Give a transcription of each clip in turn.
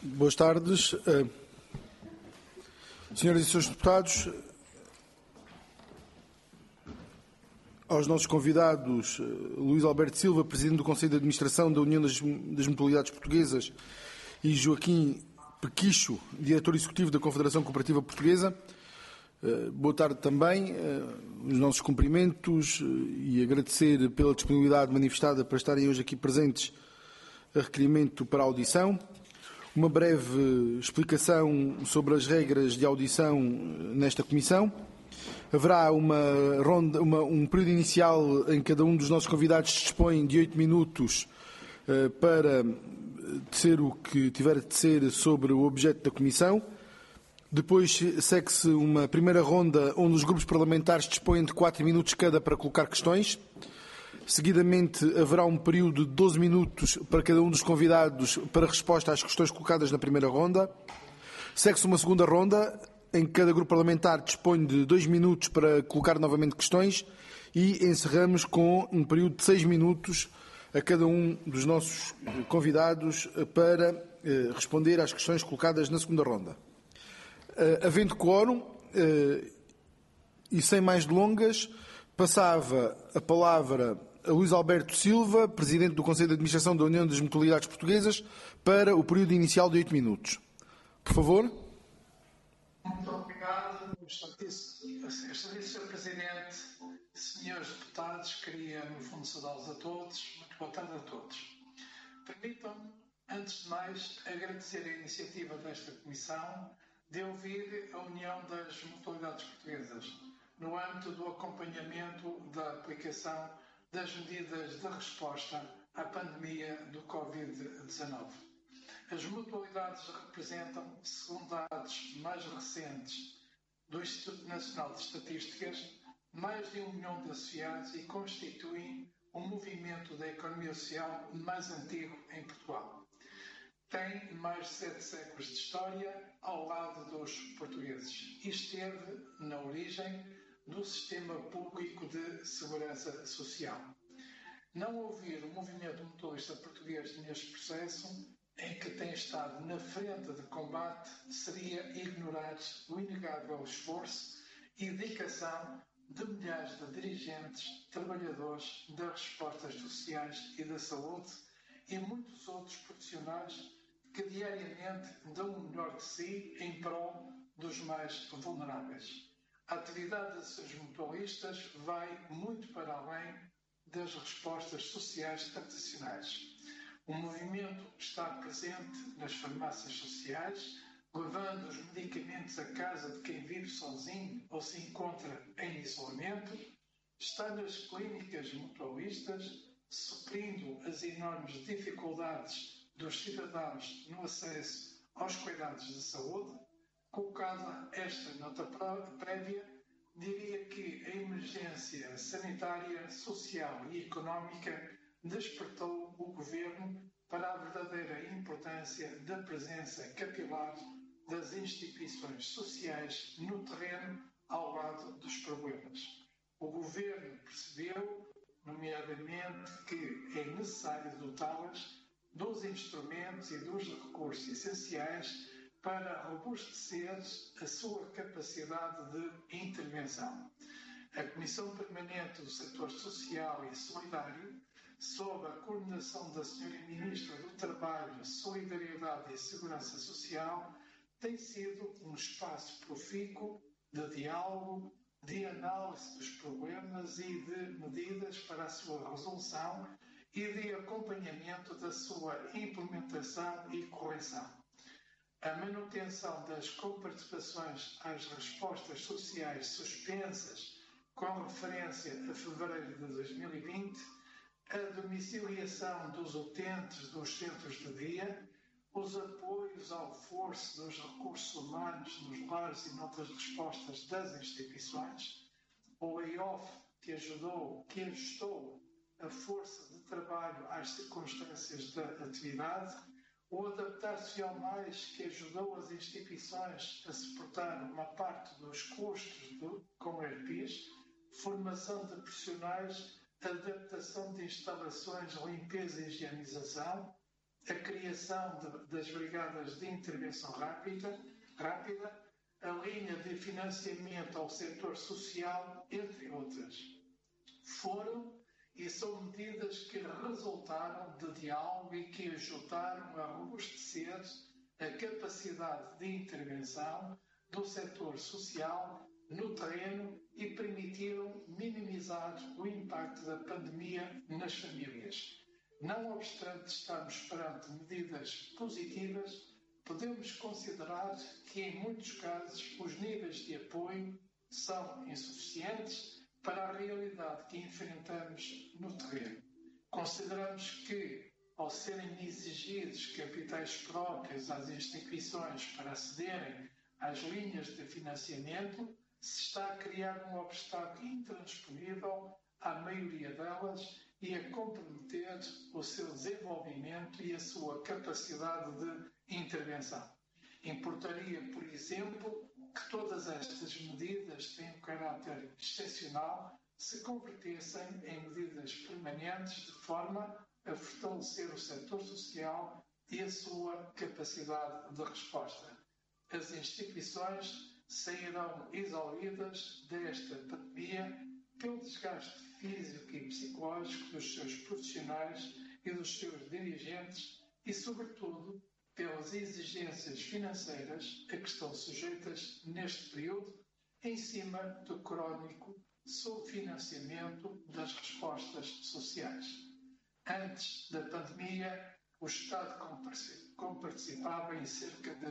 Boas tardes. Senhoras e senhores deputados, aos nossos convidados, Luís Alberto Silva, Presidente do Conselho de Administração da União das Mutualidades Portuguesas, e Joaquim Pequicho, Diretor Executivo da Confederação Cooperativa Portuguesa. Boa tarde também, os nossos cumprimentos e agradecer pela disponibilidade manifestada para estarem hoje aqui presentes a requerimento para a audição. Uma breve explicação sobre as regras de audição nesta comissão. Haverá um período inicial em que cada um dos nossos convidados dispõe de 8 minutos para dizer o que tiver de dizer sobre o objeto da comissão. Depois segue-se uma primeira ronda onde os grupos parlamentares dispõem de 4 minutos cada para colocar questões. Seguidamente, haverá um período de 12 minutos para cada um dos convidados para resposta às questões colocadas na primeira ronda. Segue-se uma segunda ronda, em que cada grupo parlamentar dispõe de 2 minutos para colocar novamente questões e encerramos com um período de 6 minutos a cada um dos nossos convidados para responder às questões colocadas na segunda ronda. Havendo quórum e sem mais delongas, passava a palavra a Luís Alberto Silva, Presidente do Conselho de Administração da União das Mutualidades Portuguesas, para o período inicial de 8 minutos. Por favor. Muito obrigado, Excelentíssimo Sr. Presidente, senhores deputados, queria, no fundo, saudá-los a todos. Muito boa tarde a todos. Permitam-me, antes de mais, agradecer a iniciativa desta Comissão de ouvir a União das Mutualidades Portuguesas no âmbito do acompanhamento da aplicação das medidas de resposta à pandemia do Covid-19. As mutualidades representam, segundo dados mais recentes do Instituto Nacional de Estatísticas, mais de 1 milhão de associados e constituem o movimento da economia social mais antigo em Portugal. Tem mais de 7 séculos de história ao lado dos portugueses e esteve na origem do Sistema Público de Segurança Social. Não ouvir o movimento mutualista português neste processo, em que tem estado na frente de combate, seria ignorar o inegável esforço e dedicação de milhares de dirigentes, trabalhadores das respostas sociais e da saúde e muitos outros profissionais que diariamente dão o melhor de si em prol dos mais vulneráveis. A atividade desses mutualistas vai muito para além das respostas sociais tradicionais. O movimento está presente nas farmácias sociais, levando os medicamentos à casa de quem vive sozinho ou se encontra em isolamento, está nas clínicas mutualistas, suprindo as enormes dificuldades dos cidadãos no acesso aos cuidados de saúde. Colocada esta nota prévia, diria que a emergência sanitária, social e económica despertou o Governo para a verdadeira importância da presença capilar das instituições sociais no terreno ao lado dos problemas. O Governo percebeu, nomeadamente, que é necessário dotá-las dos instrumentos e dos recursos essenciais para robustecer a sua capacidade de intervenção. A Comissão Permanente do Setor Social e Solidário, sob a coordenação da Sra. Ministra do Trabalho, Solidariedade e Segurança Social, tem sido um espaço profícuo de diálogo, de análise dos problemas e de medidas para a sua resolução e de acompanhamento da sua implementação e correção. A manutenção das coparticipações às respostas sociais suspensas com referência a fevereiro de 2020, a domiciliação dos utentes dos centros de dia, os apoios ao reforço dos recursos humanos nos lares e noutras respostas das instituições, o layoff que ajustou a força de trabalho às circunstâncias da atividade, o Adaptar-se ao Mais, que ajudou as instituições a suportar uma parte dos custos com ERPs, formação de profissionais, adaptação de instalações, limpeza e higienização, a criação criação das brigadas de intervenção rápida, a linha de financiamento ao setor social, entre outras. Foram e são medidas que resultaram de diálogo e que ajudaram a robustecer a capacidade de intervenção do setor social no terreno e permitiram minimizar o impacto da pandemia nas famílias. Não obstante estarmos perante medidas positivas, podemos considerar que, em muitos casos, os níveis de apoio são insuficientes para a realidade que enfrentamos no terreno. Consideramos que, ao serem exigidos capitais próprios às instituições para acederem às linhas de financiamento, se está a criar um obstáculo intransponível à maioria delas e a comprometer o seu desenvolvimento e a sua capacidade de intervenção. Importaria, por exemplo, que todas estas medidas têm um caráter excepcional se convertessem em medidas permanentes de forma a fortalecer o setor social e a sua capacidade de resposta. As instituições sairão exauridas desta pandemia pelo desgaste físico e psicológico dos seus profissionais e dos seus dirigentes e, sobretudo, pelas exigências financeiras a que estão sujeitas neste período, em cima do crónico subfinanciamento das respostas sociais. Antes da pandemia, o Estado comparticipava em cerca de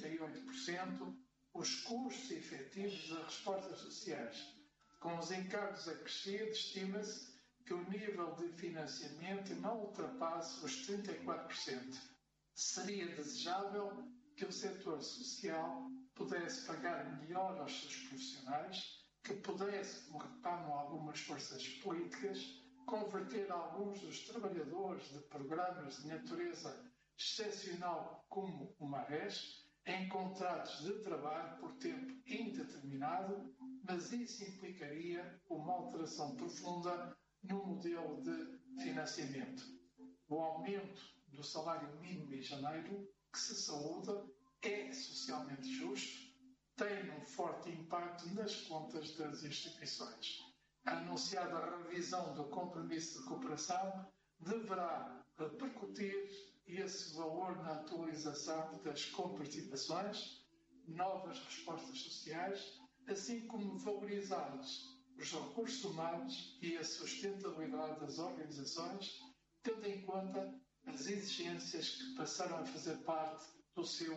38% os custos efetivos das respostas sociais. Com os encargos acrescidos, estima-se que o nível de financiamento não ultrapasse os 34%. Seria desejável que o setor social pudesse pagar melhor aos seus profissionais, que pudesse, como reclamam algumas forças políticas, converter alguns dos trabalhadores de programas de natureza excepcional como o MARES em contratos de trabalho por tempo indeterminado, mas isso implicaria uma alteração profunda no modelo de financiamento. O aumento do salário mínimo em janeiro, que se saúda, é socialmente justo, tem um forte impacto nas contas das instituições. A anunciada revisão do compromisso de cooperação deverá repercutir esse valor na atualização das comparticipações, novas respostas sociais, assim como valorizar os recursos humanos e a sustentabilidade das organizações, tendo em conta as exigências que passaram a fazer parte do seu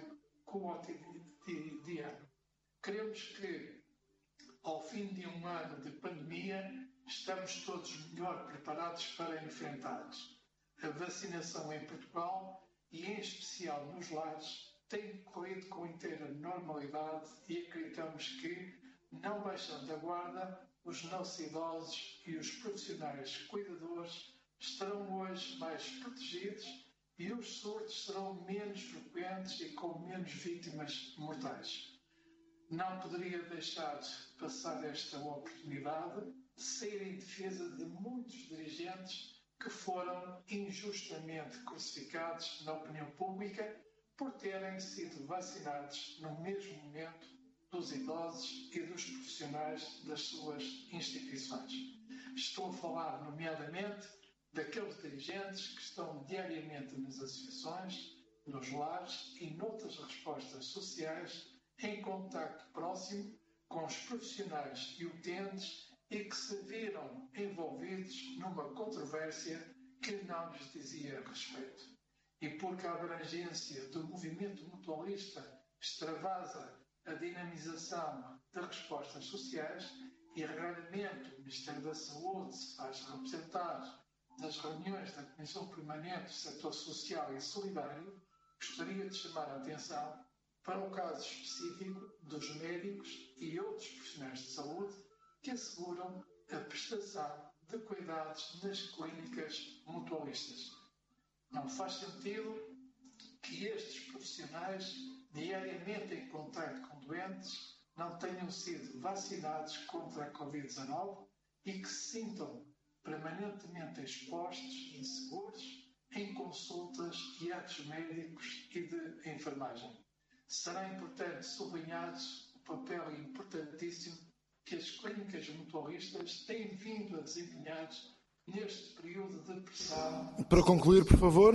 cotidiano. Queremos que, ao fim de um ano de pandemia, estamos todos melhor preparados para enfrentá-los. A vacinação em Portugal, e em especial nos lares, tem corrido com inteira normalidade e acreditamos que, não baixando a guarda, os nossos idosos e os profissionais cuidadores estarão hoje mais protegidos e os surtos serão menos frequentes e com menos vítimas mortais. Não poderia deixar passar esta oportunidade de sair em defesa de muitos dirigentes que foram injustamente crucificados na opinião pública por terem sido vacinados no mesmo momento dos idosos e dos profissionais das suas instituições. Estou a falar, nomeadamente, daqueles dirigentes que estão diariamente nas associações, nos lares e noutras respostas sociais em contacto próximo com os profissionais e utentes e que se viram envolvidos numa controvérsia que não lhes dizia respeito. E porque a abrangência do movimento mutualista extravasa a dinamização de respostas sociais e raramente o Ministério da Saúde se faz representar nas reuniões da Comissão Permanente do Setor Social e Solidário, gostaria de chamar a atenção para o caso específico dos médicos e outros profissionais de saúde que asseguram a prestação de cuidados nas clínicas mutualistas. Não faz sentido que estes profissionais, diariamente em contacto com doentes, não tenham sido vacinados contra a Covid-19 e que se sintam permanentemente expostos e inseguros em consultas e atos médicos e de enfermagem. Será importante sublinhar o papel importantíssimo que as clínicas mutualistas têm vindo a desempenhar neste período de pressão. Para concluir, por favor.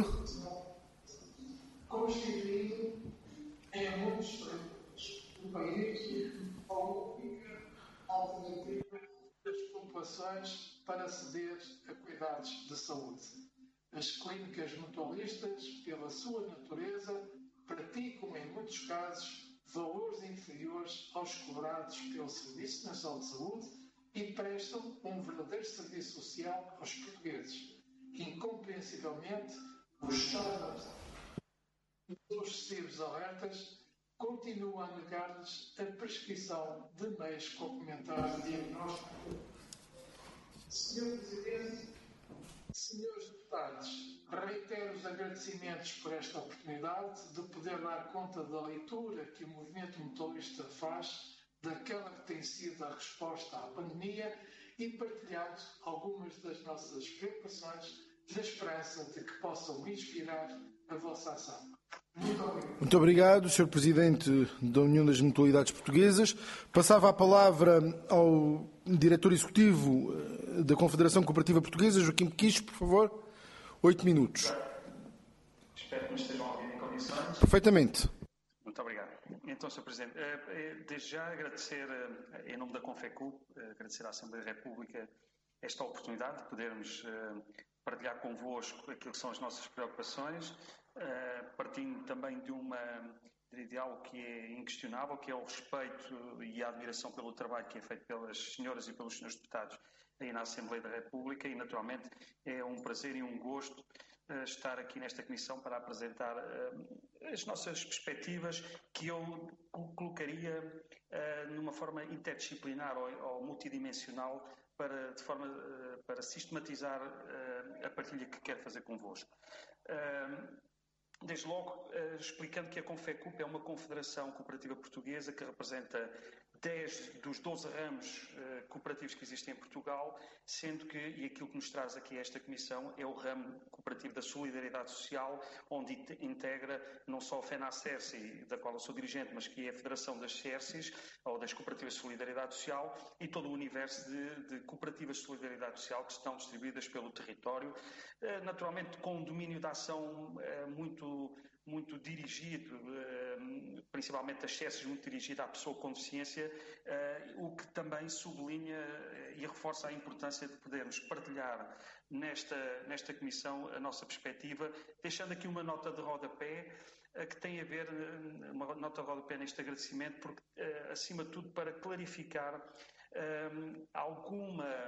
Constituído em muitos países do país a única alternativa das populações para aceder a cuidados de saúde. As clínicas mutualistas, pela sua natureza, praticam em muitos casos valores inferiores aos cobrados pelo Serviço Nacional de Saúde e prestam um verdadeiro serviço social aos portugueses. Incompreensivelmente, o Estado dos sucessivos alertas continua a negar-lhes a prescrição de meios complementares de diagnóstico. Senhor Presidente, senhores deputados, reitero os agradecimentos por esta oportunidade de poder dar conta da leitura que o movimento mutualista faz daquela que tem sido a resposta à pandemia e partilhado algumas das nossas preocupações na esperança de que possam inspirar a vossa ação. Muito obrigado, Sr. Presidente da União das Mutualidades Portuguesas. Passava a palavra ao Diretor Executivo da Confederação Cooperativa Portuguesa, Joaquim Pequicho, por favor. 8 minutos. Espero que me estejam a ouvir em condições. Perfeitamente. Muito obrigado. Então, Sr. Presidente, desde já agradecer, em nome da Confecup, agradecer à Assembleia da República esta oportunidade de podermos partilhar convosco aquilo que são as nossas preocupações, partindo também de algo que é inquestionável, que é o respeito e a admiração pelo trabalho que é feito pelas senhoras e pelos senhores deputados aí na Assembleia da República e, naturalmente, é um prazer e um gosto estar aqui nesta comissão para apresentar as nossas perspectivas que eu colocaria numa forma interdisciplinar ou multidimensional para sistematizar a partilha que quero fazer convosco. Desde logo, explicando que a Confecup é uma confederação cooperativa portuguesa que representa 10 dos 12 ramos cooperativos que existem em Portugal, sendo que, e aquilo que nos traz aqui a esta comissão, é o ramo cooperativo da solidariedade social, onde integra não só a FENACERSI, da qual eu sou dirigente, mas que é a Federação das CERSIs, ou das Cooperativas de Solidariedade Social, e todo o universo de cooperativas de solidariedade social que estão distribuídas pelo território, naturalmente com um domínio de ação muito dirigido, principalmente as CESs, muito dirigido à pessoa com deficiência, o que também sublinha e reforça a importância de podermos partilhar nesta comissão a nossa perspectiva, deixando aqui uma nota de rodapé que tem a ver, uma nota de rodapé neste agradecimento, porque, acima de tudo, para clarificar alguma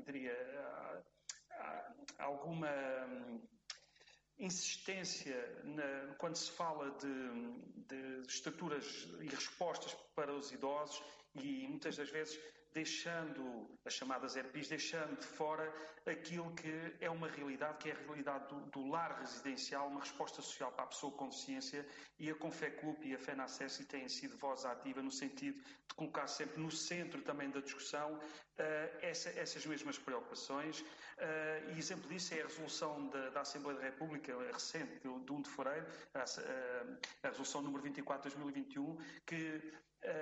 insistência quando se fala de estruturas e respostas para os idosos e muitas das vezes deixando as chamadas ERPIs, deixando de fora aquilo que é uma realidade, que é a realidade do lar residencial, uma resposta social para a pessoa com deficiência, e a Confecup e a FENACERSI têm sido voz ativa no sentido de colocar sempre no centro também da discussão essas mesmas preocupações. E exemplo disso é a resolução da Assembleia da República recente, de 1 de fevereiro, a resolução número 24 de 2021, que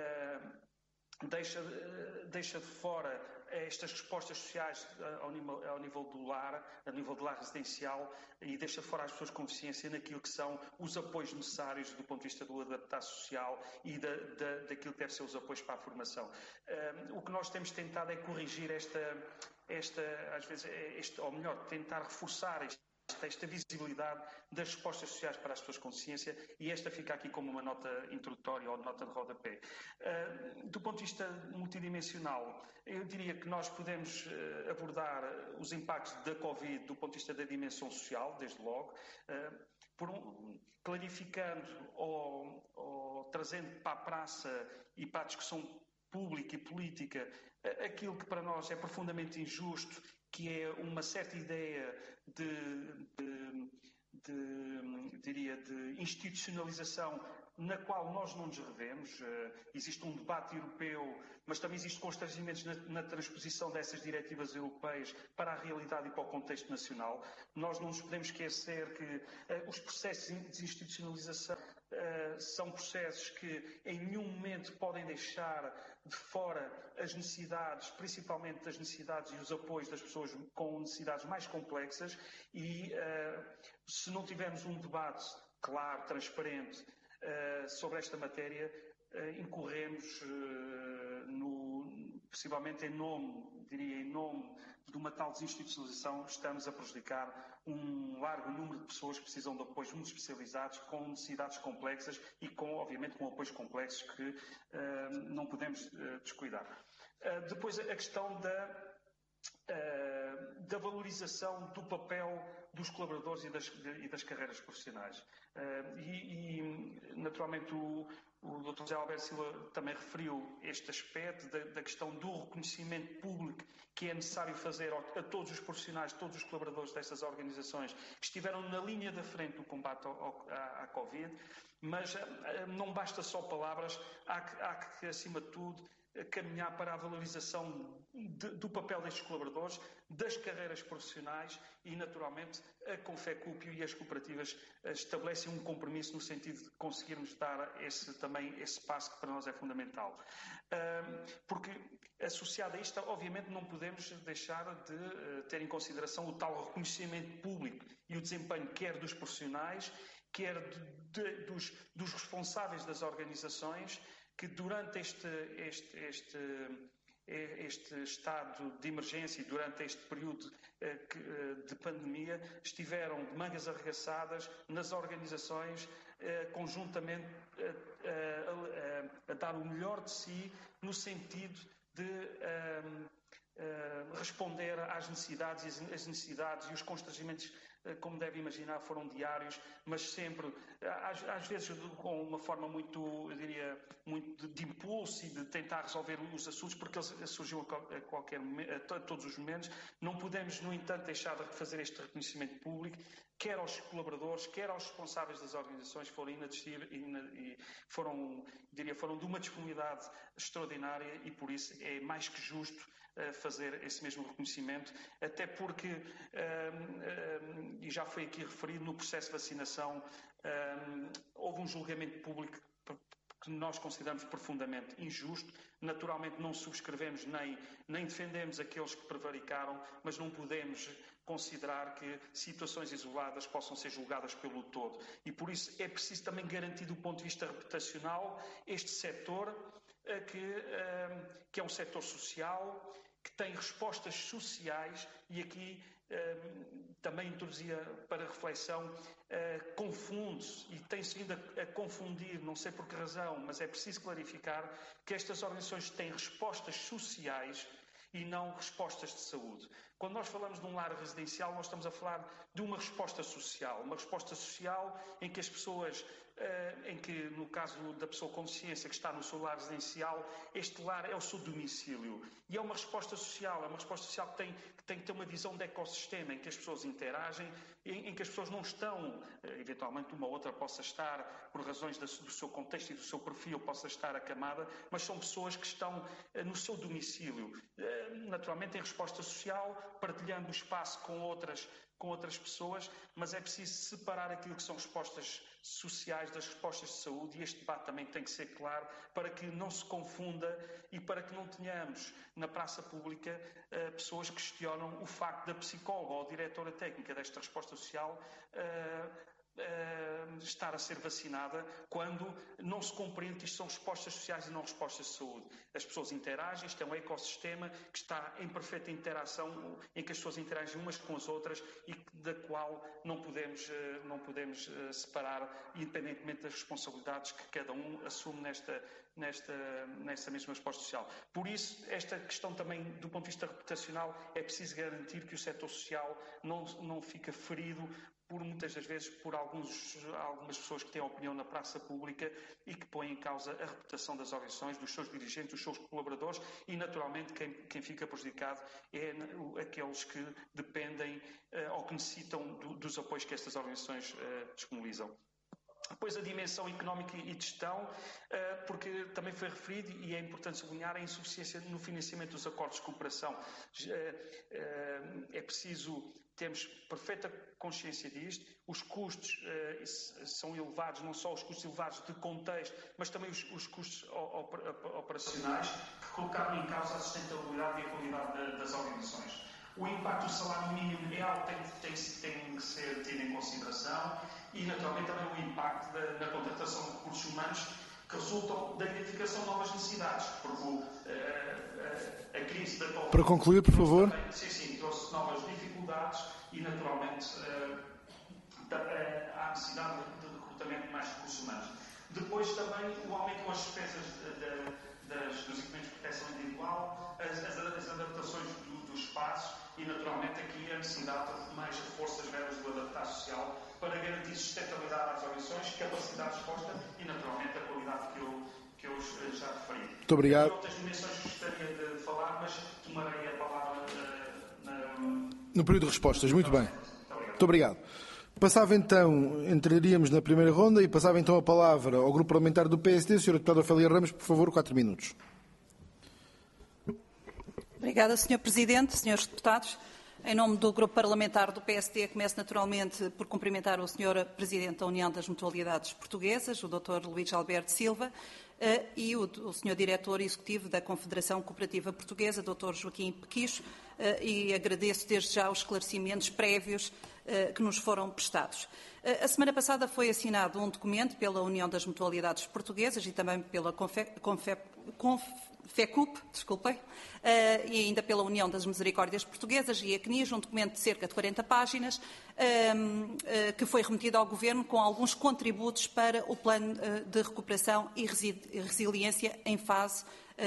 deixa de fora estas respostas sociais ao nível do lar, a nível do lar residencial, e deixa de fora as pessoas com deficiência naquilo que são os apoios necessários do ponto de vista do adaptação social e daquilo que deve ser os apoios para a formação. O que nós temos tentado é corrigir às vezes, ou melhor, tentar reforçar esta visibilidade das respostas sociais para as pessoas com deficiência, e esta fica aqui como uma nota introdutória ou nota de rodapé. Do ponto de vista multidimensional, eu diria que nós podemos abordar os impactos da Covid do ponto de vista da dimensão social, desde logo, clarificando ou trazendo para a praça e para a discussão pública e política aquilo que para nós é profundamente injusto, que é uma certa ideia de institucionalização na qual nós não nos revemos. Existe um debate europeu, mas também existe constrangimentos na transposição dessas diretivas europeias para a realidade e para o contexto nacional. Nós não nos podemos esquecer que os processos de desinstitucionalização são processos que em nenhum momento podem deixar de fora as necessidades, principalmente das necessidades e os apoios das pessoas com necessidades mais complexas, e se não tivermos um debate claro, transparente sobre esta matéria, incorremos possivelmente em nome de uma tal desinstitucionalização, estamos a prejudicar um largo número de pessoas que precisam de apoios muito especializados, com necessidades complexas e obviamente com apoios complexos que não podemos descuidar. Depois a questão da valorização do papel dos colaboradores e das carreiras profissionais. Naturalmente o Dr. José Alberto Silva também referiu este aspecto da questão do reconhecimento público que é necessário fazer a todos os profissionais, todos os colaboradores destas organizações que estiveram na linha da frente do combate à Covid, mas não basta só palavras, há que acima de tudo, caminhar para a valorização do papel destes colaboradores, das carreiras profissionais e, naturalmente, a Confecúpio e as cooperativas estabelecem um compromisso no sentido de conseguirmos dar esse passo que para nós é fundamental. Porque, associado a isto, obviamente não podemos deixar de ter em consideração o tal reconhecimento público e o desempenho quer dos profissionais, quer dos responsáveis das organizações, que durante este estado de emergência e durante este período de pandemia estiveram de mangas arregaçadas nas organizações, conjuntamente a dar o melhor de si no sentido de responder às necessidades, e as necessidades e os constrangimentos, como deve imaginar, foram diários, mas sempre, às vezes com uma forma muito, eu diria, muito de impulso e de tentar resolver os assuntos, porque eles surgiam a qualquer momento, a todos os momentos. Não podemos, no entanto, deixar de fazer este reconhecimento público, quer aos colaboradores, quer aos responsáveis das organizações, foram inadmissíveis e foram de uma disponibilidade extraordinária, e por isso é mais que justo fazer esse mesmo reconhecimento, até porque, e já foi aqui referido, no processo de vacinação houve um julgamento público que nós consideramos profundamente injusto. Naturalmente não subscrevemos nem defendemos aqueles que prevaricaram, mas não podemos considerar que situações isoladas possam ser julgadas pelo todo. E por isso é preciso também garantir, do ponto de vista reputacional, este setor, que é um setor social, que tem respostas sociais, e aqui também introduzia para reflexão, confunde-se e tem-se vindo a confundir, não sei por que razão, mas é preciso clarificar que estas organizações têm respostas sociais e não respostas de saúde. Quando nós falamos de um lar residencial, nós estamos a falar de uma resposta social em que as pessoas, em que no caso da pessoa com deficiência que está no seu lar residencial, este lar é o seu domicílio. E é uma resposta social que tem que ter uma visão de ecossistema, em que as pessoas interagem, em que as pessoas não estão, eventualmente uma ou outra possa estar, por razões do seu contexto e do seu perfil, possa estar acamada, mas são pessoas que estão no seu domicílio, naturalmente em resposta social, partilhando o espaço com outras pessoas, mas é preciso separar aquilo que são respostas sociais das respostas de saúde, e este debate também tem que ser claro para que não se confunda e para que não tenhamos na praça pública pessoas que questionam o facto da psicóloga ou diretora técnica desta resposta social estar a ser vacinada, quando não se compreende que isto são respostas sociais e não respostas de saúde. As pessoas interagem, isto é um ecossistema que está em perfeita interação, em que as pessoas interagem umas com as outras e da qual não podemos separar, independentemente das responsabilidades que cada um assume nesta mesma resposta social. Por isso, esta questão também, do ponto de vista reputacional, é preciso garantir que o setor social não fica ferido muitas das vezes por algumas pessoas que têm opinião na praça pública e que põem em causa a reputação das organizações, dos seus dirigentes, dos seus colaboradores, e naturalmente quem fica prejudicado é aqueles que dependem ou que necessitam dos apoios que estas organizações disponibilizam. Depois a dimensão económica e de gestão, porque também foi referido, e é importante sublinhar, a insuficiência no financiamento dos acordos de cooperação. É preciso termos perfeita consciência disto. Os custos são elevados, não só os custos elevados de contexto, mas também os custos operacionais, que colocaram em causa a sustentabilidade e a qualidade das organizações. O impacto do salário mínimo é algo que tem que ser tido em consideração e, naturalmente, também o impacto na contratação de recursos humanos que resultam da identificação de novas necessidades, porque a crise da Covid... Para concluir, por favor. Sim, trouxe novas dificuldades e, naturalmente, há necessidade de recrutamento de mais recursos humanos. Depois, também, o aumento das despesas dos equipamentos de proteção individual, as adaptações dos espaços e, naturalmente, aqui a necessidade de mais reforço das verbas do adaptar social para garantir sustentabilidade às organizações, capacidade de resposta e, naturalmente, a qualidade que eu já referi. Muito obrigado. Há outras dimensões que gostaria de falar, mas tomarei a palavra no período de respostas. Muito bem. Muito obrigado. Passava então, entraríamos na primeira ronda e passava então a palavra ao Grupo Parlamentar do PSD. Sr. Deputado Ofélia Ramos, por favor, 4 minutos. Obrigada, Sr. Presidente, Srs. Deputados. Em nome do Grupo Parlamentar do PSD, começo naturalmente por cumprimentar o Sr. Presidente da União das Mutualidades Portuguesas, o Dr. Luís Alberto Silva, e o Sr. Diretor Executivo da Confederação Cooperativa Portuguesa, Dr. Joaquim Pequicho, e agradeço desde já os esclarecimentos prévios que nos foram prestados. A semana passada foi assinado um documento pela União das Mutualidades Portuguesas e também pela FECUP, desculpem, e ainda pela União das Misericórdias Portuguesas e a CNIS, um documento de cerca de 40 páginas, que foi remetido ao Governo com alguns contributos para o Plano de Recuperação e Resiliência em fase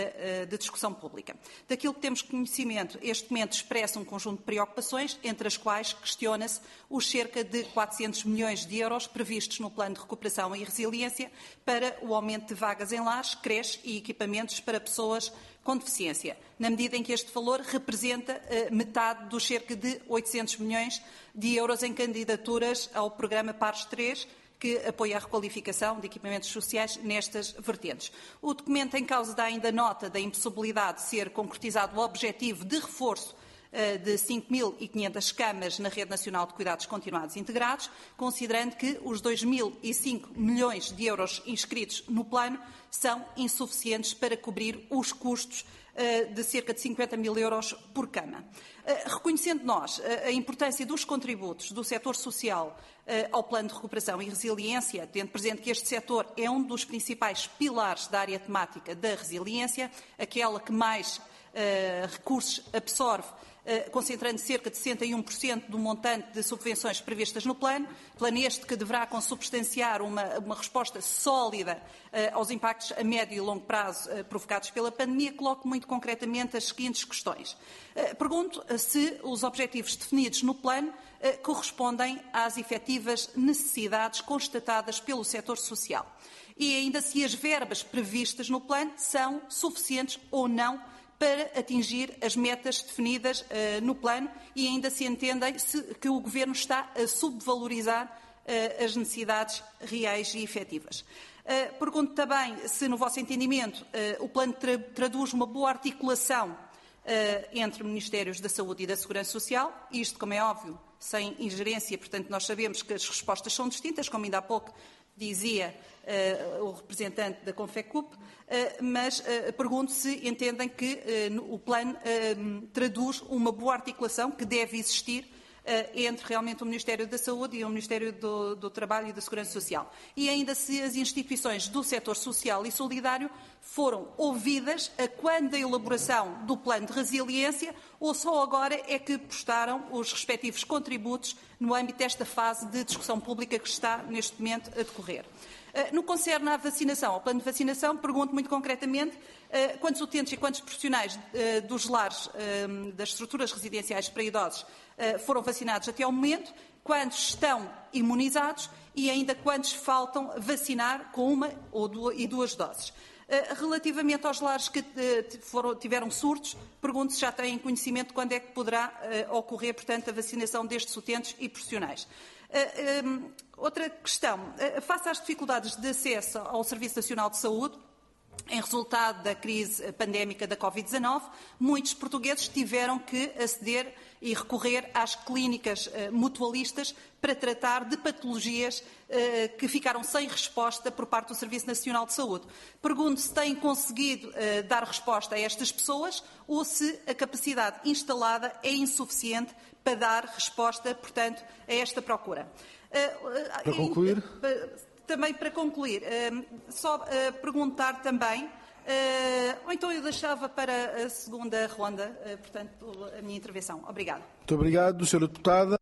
de discussão pública. Daquilo que temos conhecimento, este documento expressa um conjunto de preocupações, entre as quais questiona-se os cerca de 400 milhões de euros previstos no Plano de Recuperação e Resiliência para o aumento de vagas em lares, creches e equipamentos para pessoas com deficiência, na medida em que este valor representa metade dos cerca de 800 milhões de euros em candidaturas ao programa PARES 3, que apoia a requalificação de equipamentos sociais nestas vertentes. O documento em causa dá ainda nota da impossibilidade de ser concretizado o objetivo de reforço de 5.500 camas na Rede Nacional de Cuidados Continuados Integrados, considerando que os 2.005 milhões de euros inscritos no plano são insuficientes para cobrir os custos de cerca de 50 mil euros por cama. Reconhecendo nós a importância dos contributos do setor social ao Plano de Recuperação e Resiliência, tendo presente que este setor é um dos principais pilares da área temática da resiliência, aquela que mais recursos absorve, concentrando cerca de 61% do montante de subvenções previstas no plano este que deverá consubstanciar uma resposta sólida aos impactos a médio e longo prazo provocados pela pandemia. Coloco muito concretamente as seguintes questões. Pergunto se os objetivos definidos no plano correspondem às efetivas necessidades constatadas pelo setor social e ainda se as verbas previstas no plano são suficientes ou não para atingir as metas definidas no plano e ainda se entendem que o Governo está a subvalorizar as necessidades reais e efetivas. Pergunto também se, no vosso entendimento, o plano traduz uma boa articulação entre Ministérios da Saúde e da Segurança Social, isto, como é óbvio, sem ingerência, portanto, nós sabemos que as respostas são distintas, como ainda há pouco dizia o representante da Confecup, mas pergunto se entendem que o plano traduz uma boa articulação que deve existir entre realmente o Ministério da Saúde e o Ministério do Trabalho e da Segurança Social. E ainda se as instituições do setor social e solidário foram ouvidas quando da elaboração do plano de resiliência ou só agora é que prestaram os respectivos contributos no âmbito desta fase de discussão pública que está neste momento a decorrer. No que concerne à vacinação, ao plano de vacinação, pergunto muito concretamente quantos utentes e quantos profissionais dos lares, das estruturas residenciais para idosos, foram vacinados até ao momento, quantos estão imunizados e ainda quantos faltam vacinar com uma e duas doses. Relativamente aos lares que tiveram surtos, pergunto se já têm conhecimento de quando é que poderá ocorrer, portanto, a vacinação destes utentes e profissionais. Outra questão. Face às dificuldades de acesso ao Serviço Nacional de Saúde, em resultado da crise pandémica da Covid-19, muitos portugueses tiveram que aceder e recorrer às clínicas mutualistas para tratar de patologias que ficaram sem resposta por parte do Serviço Nacional de Saúde. Pergunto se têm conseguido dar resposta a estas pessoas ou se a capacidade instalada é insuficiente para dar resposta, portanto, a esta procura. Para concluir? Também para concluir, só perguntar também, ou então eu deixava para a segunda ronda, portanto, a minha intervenção. Obrigada. Muito obrigado, Sra. Deputada.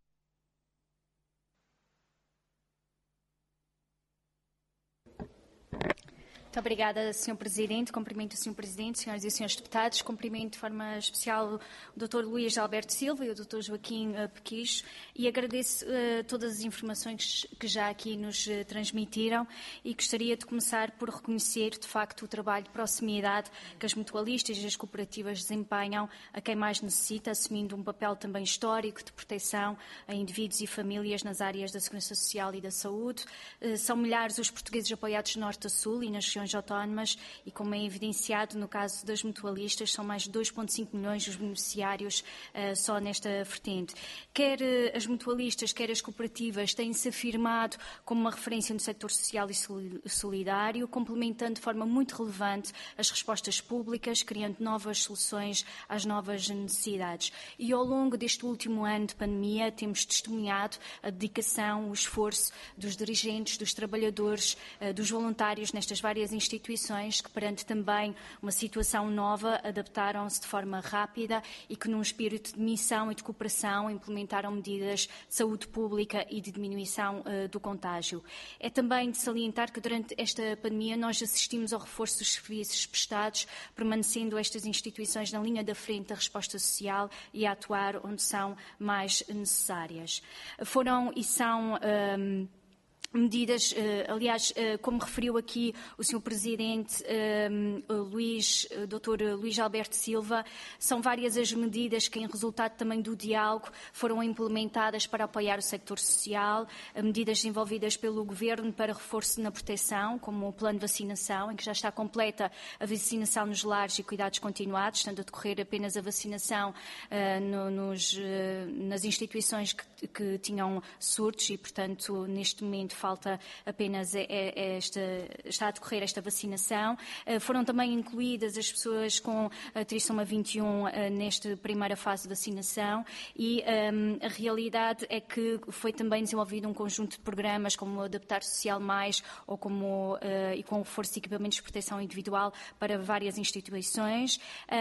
Muito obrigada, Sr. Presidente. Cumprimento o Sr. Presidente, Senhoras e Senhores Deputados. Cumprimento de forma especial o Dr. Luís Alberto Silva e o Dr. Joaquim Pequicho e agradeço todas as informações que já aqui nos transmitiram e gostaria de começar por reconhecer, de facto, o trabalho de proximidade que as mutualistas e as cooperativas desempenham a quem mais necessita, assumindo um papel também histórico de proteção a indivíduos e famílias nas áreas da segurança social e da saúde. São milhares os portugueses apoiados de norte a sul e nas regiões autónomas e, como é evidenciado no caso das mutualistas, são mais de 2,5 milhões os beneficiários só nesta vertente. Quer as mutualistas, quer as cooperativas têm-se afirmado como uma referência no setor social e solidário, complementando de forma muito relevante as respostas públicas, criando novas soluções às novas necessidades. E ao longo deste último ano de pandemia temos testemunhado a dedicação, o esforço dos dirigentes, dos trabalhadores, dos voluntários nestas várias instituições que, perante também uma situação nova, adaptaram-se de forma rápida e que, num espírito de missão e de cooperação, implementaram medidas de saúde pública e de diminuição do contágio. É também de salientar que, durante esta pandemia, nós assistimos ao reforço dos serviços prestados, permanecendo estas instituições na linha da frente da resposta social e a atuar onde são mais necessárias. Foram e são medidas, aliás, como referiu aqui o Sr. Presidente Dr. Luís Alberto Silva, são várias as medidas que, em resultado também do diálogo, foram implementadas para apoiar o sector social, medidas desenvolvidas pelo Governo para reforço na proteção, como o plano de vacinação, em que já está completa a vacinação nos lares e cuidados continuados, estando a decorrer apenas a vacinação nas instituições que tinham surtos e, portanto, neste momento falta apenas está a decorrer esta vacinação. Foram também incluídas as pessoas com a trissoma 21 nesta primeira fase de vacinação e a realidade é que foi também desenvolvido um conjunto de programas como o Adaptar Social Mais ou e com o reforço de equipamentos de proteção individual para várias instituições.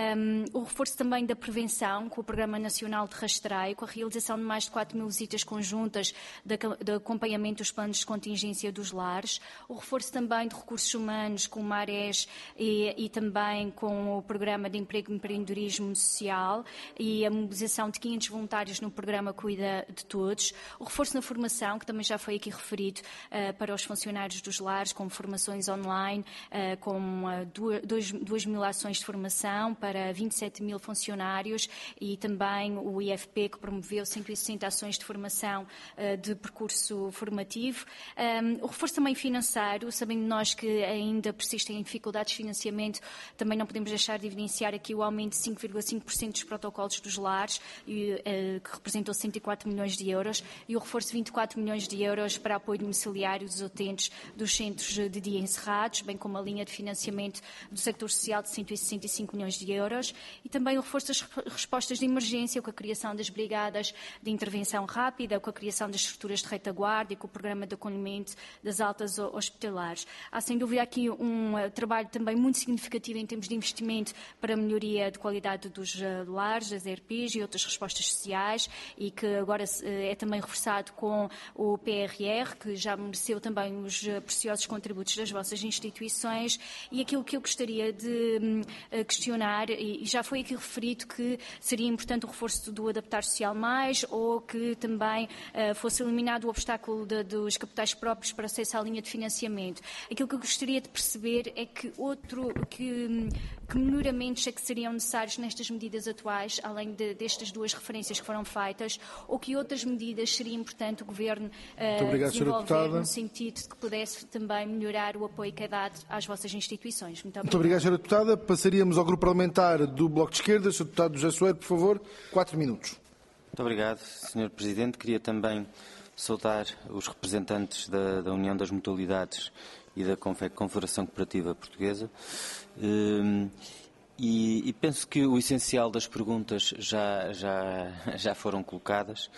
O reforço também da prevenção com o Programa Nacional de Rastreio, com a realização de mais de 4.000 visitas conjuntas de acompanhamento dos planos de contingência dos lares, o reforço também de recursos humanos com o MARES e também com o Programa de Emprego e Empreendedorismo Social e a mobilização de 500 voluntários no Programa Cuida de Todos, o reforço na formação, que também já foi aqui referido, para os funcionários dos lares, com formações online, com 2.000 ações de formação para 27.000 funcionários e também o IFP, que promoveu 160 ações de formação de percurso formativo. O reforço também financeiro, sabendo nós que ainda persistem dificuldades de financiamento, também não podemos deixar de evidenciar aqui o aumento de 5,5% dos protocolos dos lares, que representou 104 milhões de euros, e o reforço de 24 milhões de euros para apoio domiciliário dos utentes dos centros de dia encerrados, bem como a linha de financiamento do sector social de 165 milhões de euros, e também o reforço das respostas de emergência, com a criação das brigadas de intervenção rápida, com a criação das estruturas de retaguarda e com o programa de acolhimento das altas hospitalares. Há, sem dúvida, aqui um trabalho também muito significativo em termos de investimento para a melhoria de qualidade dos lares, das ERPs e outras respostas sociais e que agora é também reforçado com o PRR, que já mereceu também os preciosos contributos das vossas instituições. E aquilo que eu gostaria de questionar, e já foi aqui referido que seria importante o reforço do Adaptar Social Mais ou que também fosse eliminado o obstáculo dos capitais hospitais próprios para acesso à linha de financiamento. Aquilo que eu gostaria de perceber é que melhoramentos é que seriam necessários nestas medidas atuais, além destas duas referências que foram feitas, ou que outras medidas seria importante o Governo desenvolver no sentido de que pudesse também melhorar o apoio que é dado às vossas instituições. Muito obrigado, Sra. Deputada. Passaríamos ao Grupo Parlamentar do Bloco de Esquerda. Sr. Deputado José Soeiro, por favor, 4 minutos. Muito obrigado, Sr. Presidente. Queria também saudar os representantes da União das Mutualidades e da Confederação Cooperativa Portuguesa. E penso que o essencial das perguntas já foram colocadas.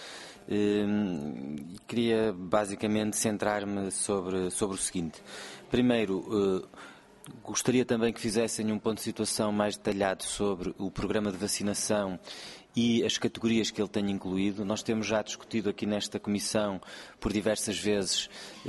Queria basicamente centrar-me sobre o seguinte. Primeiro, gostaria também que fizessem um ponto de situação mais detalhado sobre o programa de vacinação e as categorias que ele tem incluído. Nós temos já discutido aqui nesta Comissão por diversas vezes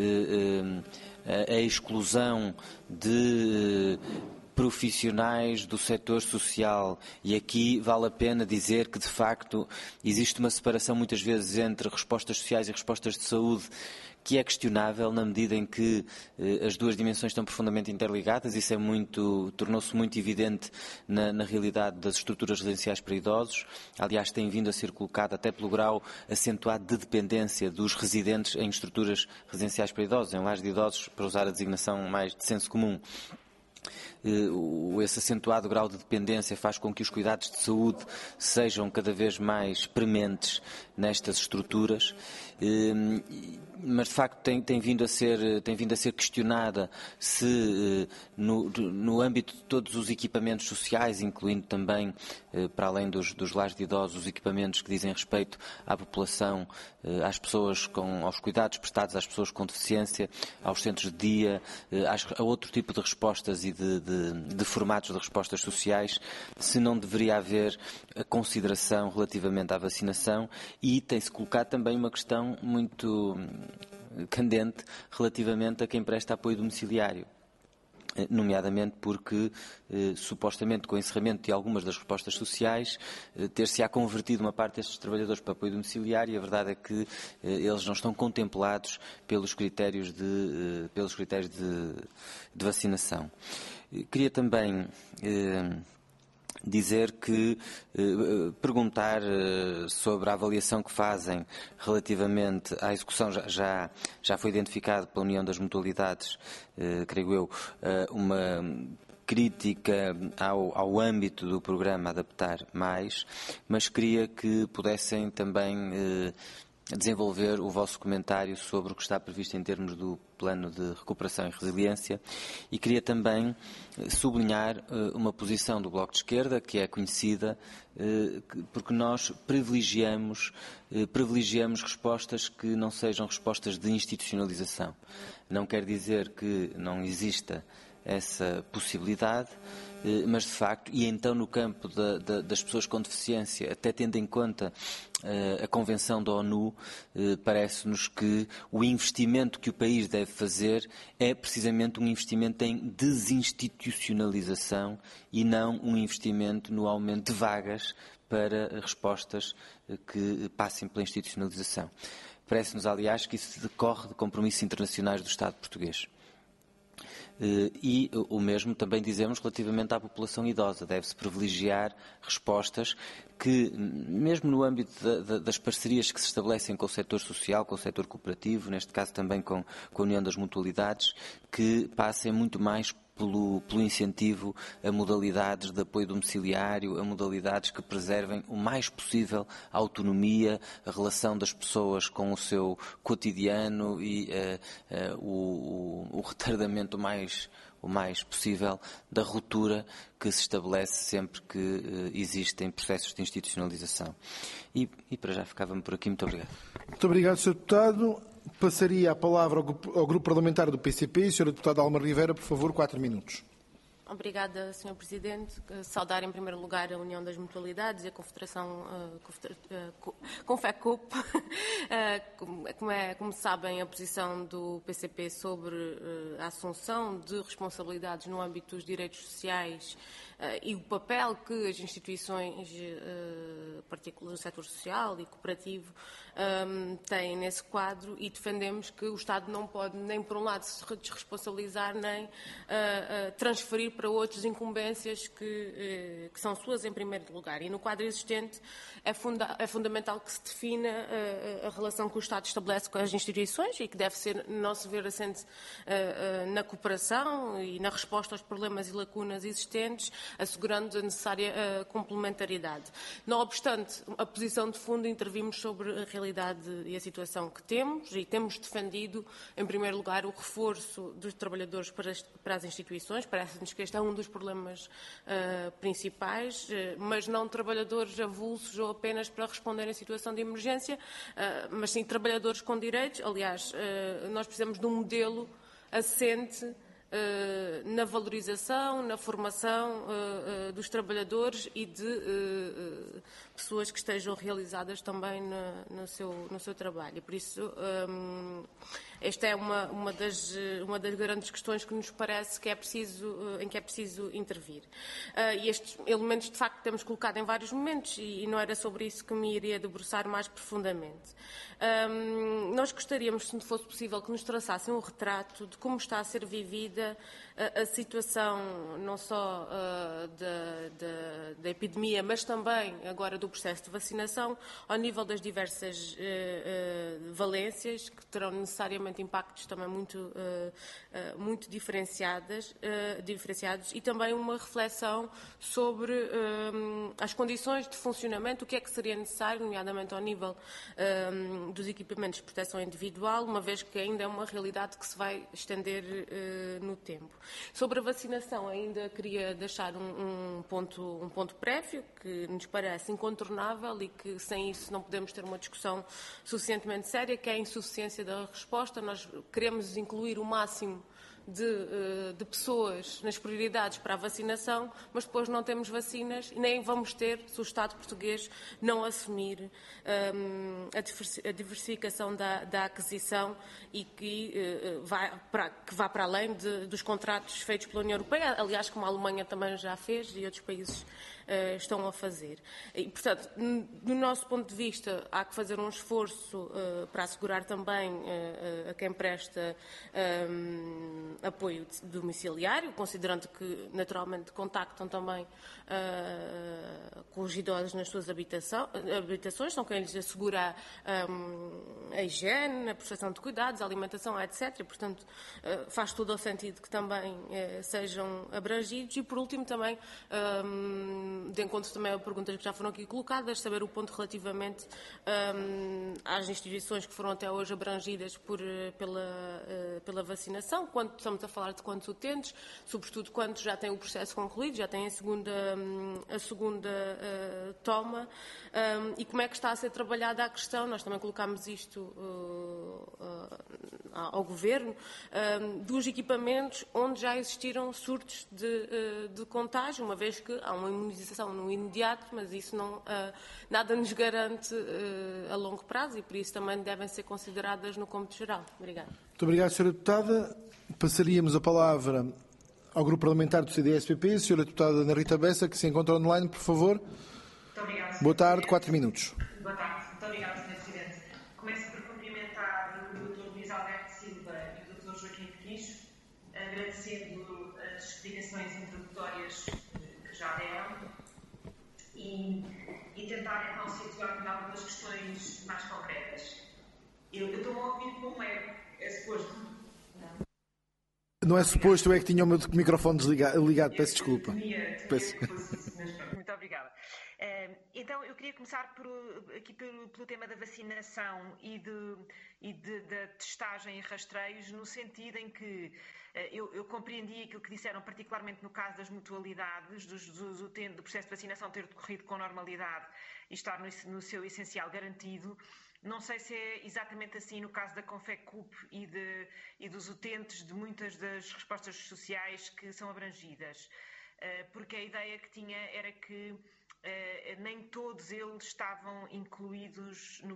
a exclusão de profissionais do setor social, e aqui vale a pena dizer que de facto existe uma separação muitas vezes entre respostas sociais e respostas de saúde que é questionável na medida em que as duas dimensões estão profundamente interligadas. Isso tornou-se muito evidente na realidade das estruturas residenciais para idosos. Aliás, tem vindo a ser colocado até pelo grau acentuado de dependência dos residentes em estruturas residenciais para idosos, em lares de idosos, para usar a designação mais de senso comum. Esse acentuado grau de dependência faz com que os cuidados de saúde sejam cada vez mais prementes nestas estruturas, mas de facto tem vindo a ser questionada se no âmbito de todos os equipamentos sociais, incluindo também, para além dos lares de idosos, os equipamentos que dizem respeito à população, às pessoas aos cuidados prestados às pessoas com deficiência, aos centros de dia, a outro tipo de respostas e de formatos de respostas sociais, se não deveria haver a consideração relativamente à vacinação. E tem-se colocado também uma questão muito candente relativamente a quem presta apoio domiciliário, nomeadamente porque, supostamente, com o encerramento de algumas das respostas sociais, ter-se-á convertido uma parte destes trabalhadores para apoio domiciliário, e a verdade é que eles não estão contemplados pelos critérios de vacinação. Queria também perguntar sobre a avaliação que fazem relativamente à execução. Já foi identificado pela União das Mutualidades, creio eu, uma crítica ao âmbito do programa Adaptar Mais, mas queria que pudessem também desenvolver o vosso comentário sobre o que está previsto em termos do Plano de Recuperação e Resiliência, e queria também sublinhar uma posição do Bloco de Esquerda que é conhecida, porque nós privilegiamos respostas que não sejam respostas de institucionalização. Não quer dizer que não exista essa possibilidade, mas de facto, e então no campo das pessoas com deficiência, até tendo em conta a Convenção da ONU, parece-nos que o investimento que o país deve fazer é precisamente um investimento em desinstitucionalização e não um investimento no aumento de vagas para respostas que passem pela institucionalização. Parece-nos, aliás, que isso decorre de compromissos internacionais do Estado português. E o mesmo também dizemos relativamente à população idosa. Deve-se privilegiar respostas que, mesmo no âmbito das parcerias que se estabelecem com o setor social, com o setor cooperativo, neste caso também com a União das Mutualidades, que passem muito mais pelo incentivo a modalidades de apoio domiciliário, a modalidades que preservem o mais possível a autonomia, a relação das pessoas com o seu cotidiano e o retardamento o mais possível da ruptura que se estabelece sempre que existem processos de institucionalização. E para já ficava-me por aqui. Muito obrigado. Muito obrigado, Sr. Deputado. Passaria a palavra ao Grupo Parlamentar do PCP. Sra. Deputada Alma Rivera, por favor, 4 minutos. Obrigada, Sr. Presidente. Saudar, em primeiro lugar, a União das Mutualidades e a Confederação Confecup. Como sabem, a posição do PCP sobre a assunção de responsabilidades no âmbito dos direitos sociais e o papel que as instituições, particulares do setor social e cooperativo, têm nesse quadro, e defendemos que o Estado não pode, nem por um lado, se desresponsabilizar, nem transferir para outros incumbências que são suas em primeiro lugar. E no quadro existente é fundamental que se defina a relação que o Estado estabelece com as instituições e que deve ser, no nosso ver, assente na cooperação e na resposta aos problemas e lacunas existentes, assegurando a necessária complementariedade. Não obstante, a posição de fundo, intervimos sobre a realidade e a situação que temos e temos defendido, em primeiro lugar, o reforço dos trabalhadores para as instituições. Parece-nos que este é um dos problemas principais, mas não trabalhadores avulsos ou apenas para responder em situação de emergência, mas sim trabalhadores com direitos. Aliás, nós precisamos de um modelo assente na valorização, na formação dos trabalhadores e de pessoas que estejam realizadas também no seu trabalho. E por isso, esta é uma das grandes questões que nos parece que em que é preciso intervir. E estes elementos, de facto, temos colocado em vários momentos e não era sobre isso que me iria debruçar mais profundamente. Nós gostaríamos, se fosse possível, que nos traçassem um retrato de como está a ser vivida a situação não só da epidemia, mas também agora do processo de vacinação, ao nível das diversas valências, que terão necessariamente impactos também muito diferenciados, e também uma reflexão sobre as condições de funcionamento, o que é que seria necessário, nomeadamente ao nível dos equipamentos de proteção individual, uma vez que ainda é uma realidade que se vai estender no tempo. Sobre a vacinação, ainda queria deixar um ponto prévio que nos parece incontornável e que sem isso não podemos ter uma discussão suficientemente séria, que é a insuficiência da resposta. Nós queremos incluir o máximo de pessoas nas prioridades para a vacinação, mas depois não temos vacinas e nem vamos ter se o Estado português não assumir a diversificação da aquisição e que vá para além dos contratos feitos pela União Europeia, aliás, como a Alemanha também já fez e outros países estão a fazer. E, portanto, do nosso ponto de vista, há que fazer um esforço para assegurar também a quem presta apoio domiciliário, considerando que, naturalmente, contactam também com os idosos nas suas habitações, são quem lhes assegura a higiene, a prestação de cuidados, a alimentação, etc. E, portanto, faz todo o sentido que também sejam abrangidos. E, por último, também de encontro também a perguntas que já foram aqui colocadas, saber o ponto relativamente às instituições que foram até hoje abrangidas pela vacinação, quando estamos a falar de quantos utentes, sobretudo quantos já têm o processo concluído, já têm a segunda toma, e como é que está a ser trabalhada a questão. Nós também colocámos isto ao Governo, dos equipamentos onde já existiram surtos de contágio, uma vez que há uma imunização no imediato, mas isso nada nos garante a longo prazo e por isso também devem ser consideradas no cômputo geral. Obrigada. Muito obrigado, Sra. Deputada. Passaríamos a palavra ao Grupo Parlamentar do CDS-PP, Sra. Deputada Ana Rita Bessa, que se encontra online, por favor. Muito obrigada, boa tarde, 4 minutos. Boa tarde, muito obrigada, Sr. Presidente. Começo por cumprimentar o Dr. Luís Alberto Silva e o Dr. Joaquim Pequicho, agradecendo as explicações introdutórias que já deram e tentar então situar-me em algumas questões mais concretas. Eu estou a ouvir como é suposto. Não é suposto, eu é que tinha o meu microfone ligado, peço desculpa. Muito obrigada. Então, eu queria começar aqui pelo tema da vacinação e da testagem e rastreios, no sentido em que eu compreendi aquilo que disseram, particularmente no caso das mutualidades, do processo de vacinação ter decorrido com normalidade e estar no seu essencial garantido. Não sei se é exatamente assim no caso da Confecup e dos utentes de muitas das respostas sociais que são abrangidas, porque a ideia que tinha era que nem todos eles estavam incluídos na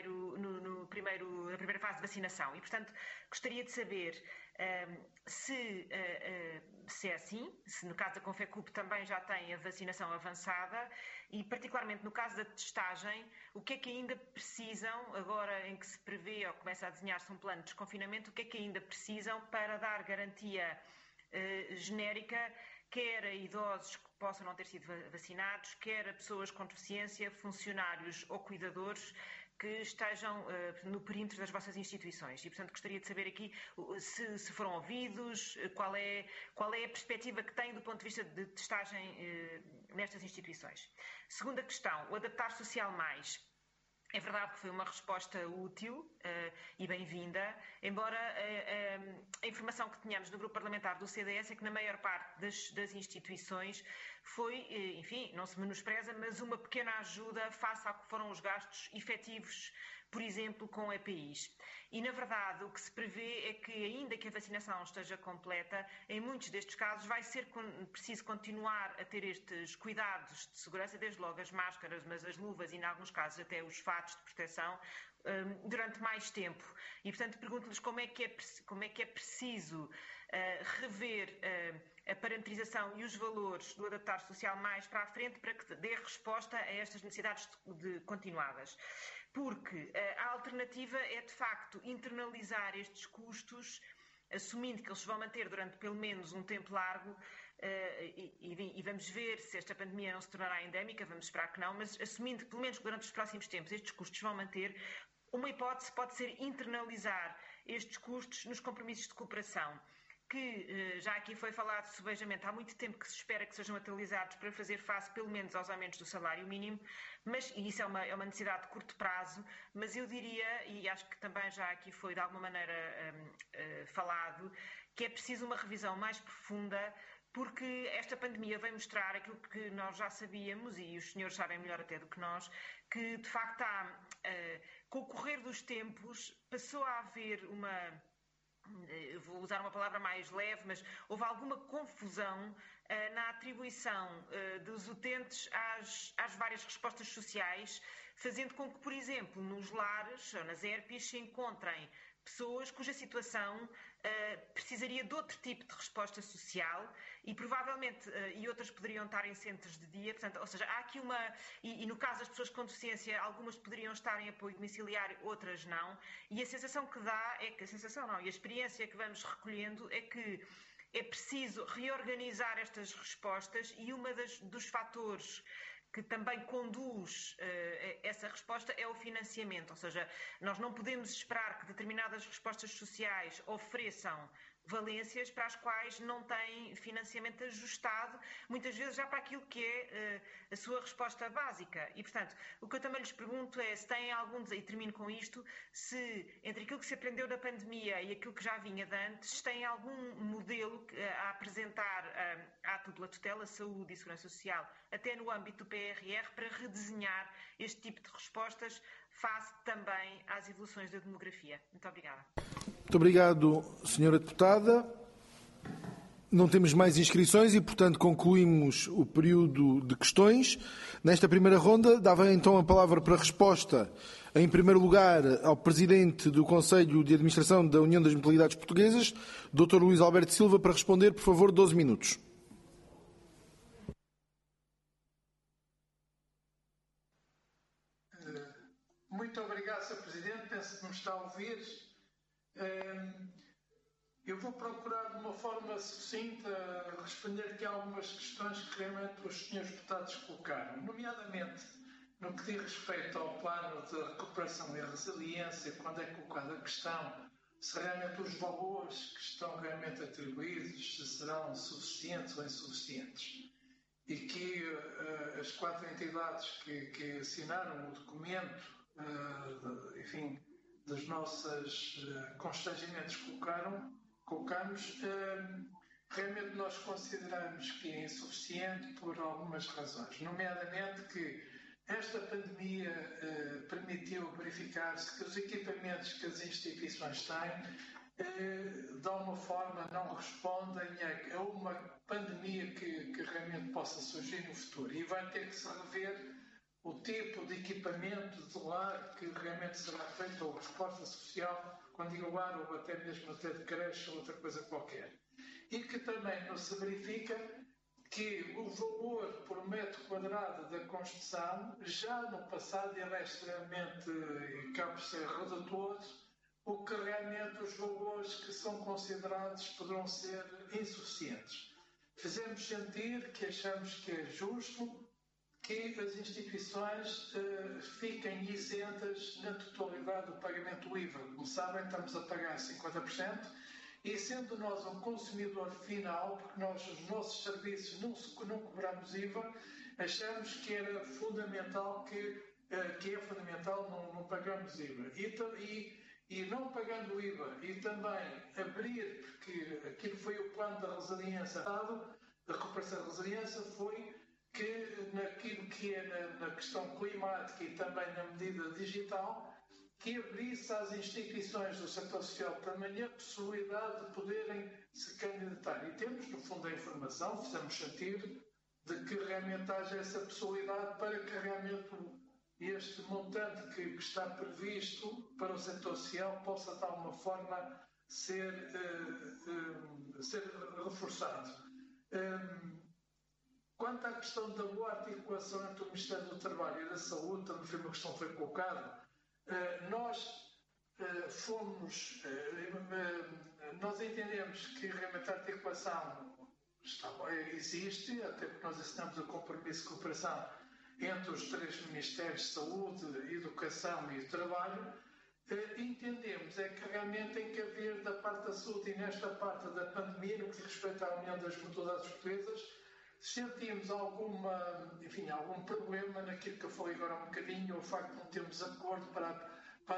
primeira fase de vacinação. E, portanto, gostaria de saber se é assim, se no caso da Confecup também já tem a vacinação avançada e, particularmente no caso da testagem, o que é que ainda precisam, agora em que se prevê ou começa a desenhar-se um plano de desconfinamento, o que é que ainda precisam para dar garantia genérica, quer a idosos que possam não ter sido vacinados, quer a pessoas com deficiência, funcionários ou cuidadores que estejam no perímetro das vossas instituições. E, portanto, gostaria de saber aqui se foram ouvidos, qual é a perspectiva que têm do ponto de vista de testagem nestas instituições. Segunda questão, o Adaptar Social Mais. É verdade que foi uma resposta útil e bem-vinda, embora a informação que tínhamos do grupo parlamentar do CDS é que na maior parte das instituições foi, enfim, não se menospreza, mas uma pequena ajuda face ao que foram os gastos efetivos, por exemplo, com EPIs. E, na verdade, o que se prevê é que, ainda que a vacinação esteja completa, em muitos destes casos vai ser preciso continuar a ter estes cuidados de segurança, desde logo as máscaras, mas as luvas e, em alguns casos, até os fatos de proteção, durante mais tempo. E, portanto, pergunto-lhes como é que é preciso rever a parametrização e os valores do Adaptar Social Mais para a frente para que dê resposta a estas necessidades continuadas. Porque a alternativa é, de facto, internalizar estes custos, assumindo que eles se vão manter durante pelo menos um tempo largo, e vamos ver se esta pandemia não se tornará endémica, vamos esperar que não, mas assumindo que pelo menos durante os próximos tempos estes custos vão manter, uma hipótese pode ser internalizar estes custos nos compromissos de cooperação, que já aqui foi falado subejamente, há muito tempo que se espera que sejam atualizados para fazer face pelo menos aos aumentos do salário mínimo, e isso é uma necessidade de curto prazo, mas eu diria, e acho que também já aqui foi de alguma maneira falado, que é preciso uma revisão mais profunda, porque esta pandemia vem mostrar aquilo que nós já sabíamos, e os senhores sabem melhor até do que nós, que de facto com o correr dos tempos passou a haver vou usar uma palavra mais leve, mas houve alguma confusão na atribuição dos utentes às várias respostas sociais, fazendo com que, por exemplo, nos lares ou nas ERPs se encontrem pessoas cuja situação precisaria de outro tipo de resposta social e provavelmente, e outras poderiam estar em centros de dia, portanto, ou seja, há aqui e no caso das pessoas com deficiência, algumas poderiam estar em apoio domiciliário, outras não, e a sensação que dá é que, e a experiência que vamos recolhendo é que é preciso reorganizar estas respostas e dos fatores que também conduz essa resposta é o financiamento, ou seja, nós não podemos esperar que determinadas respostas sociais ofereçam valências para as quais não têm financiamento ajustado, muitas vezes já para aquilo que é a sua resposta básica. E, portanto, o que eu também lhes pergunto é se têm e termino com isto, se entre aquilo que se aprendeu da pandemia e aquilo que já vinha de antes, se têm algum modelo a apresentar à tutela, tutela, saúde e segurança social, até no âmbito do PRR, para redesenhar este tipo de respostas face também às evoluções da demografia. Muito obrigada. Muito obrigado, Sra. Deputada. Não temos mais inscrições e, portanto, concluímos o período de questões. Nesta primeira ronda, dava então a palavra para resposta, em primeiro lugar, ao Presidente do Conselho de Administração da União das Mutualidades Portuguesas, Dr. Luís Alberto Silva, para responder, por favor, 12 minutos. Muito obrigado, Sr. Presidente. Penso que me está a ouvir. Eu vou procurar de uma forma sucinta responder aqui a algumas questões que realmente os senhores deputados colocaram, nomeadamente no que diz respeito ao plano de recuperação e resiliência, quando é colocada a questão se realmente os valores que estão realmente atribuídos se serão suficientes ou insuficientes. e que as 4 entidades que assinaram o documento, enfim, dos nossos constrangimentos que colocamos, realmente nós consideramos que é insuficiente por algumas razões, nomeadamente que esta pandemia permitiu verificar-se que os equipamentos que as instituições têm, de alguma forma, não respondem a uma pandemia que realmente possa surgir no futuro. E vai ter que se rever o tipo de equipamento de lar que realmente será feito, ou resposta social, quando digo lar, ou até mesmo até de creche ou outra coisa qualquer. E que também não se verifica que o valor por metro quadrado da construção, já no passado, era extremamente, acaba por ser redutor, o que realmente os valores que são considerados poderão ser insuficientes. Fizemos sentir que achamos que é justo que as instituições fiquem isentas na totalidade do pagamento do IVA. Como sabem, estamos a pagar 50%, e sendo nós um consumidor final, porque nós, os nossos serviços, não cobramos IVA, achamos que era fundamental que é fundamental não pagarmos IVA. E não pagando IVA e também abrir, porque aquilo foi o plano da resiliência, da recuperação da resiliência, foi que naquilo que é na questão climática e também na medida digital, que abrisse às instituições do setor social também a possibilidade de poderem se candidatar. E temos, no fundo, a informação, fizemos sentir, de que realmente haja essa possibilidade para que realmente este montante que está previsto para o setor social possa, de alguma forma, ser reforçado. Quanto à questão da boa articulação entre o Ministério do Trabalho e da Saúde, também foi uma questão que foi colocada. Nós nós entendemos que realmente a articulação existe, até porque nós assinamos o compromisso de cooperação entre os 3 Ministérios de Saúde, Educação e Trabalho. Entendemos é que realmente tem que haver da parte da saúde e nesta parte da pandemia, no que diz respeito à União das Mutualidades Portuguesas, sentimos algum problema naquilo que eu falei agora um bocadinho, o facto de não termos acordo para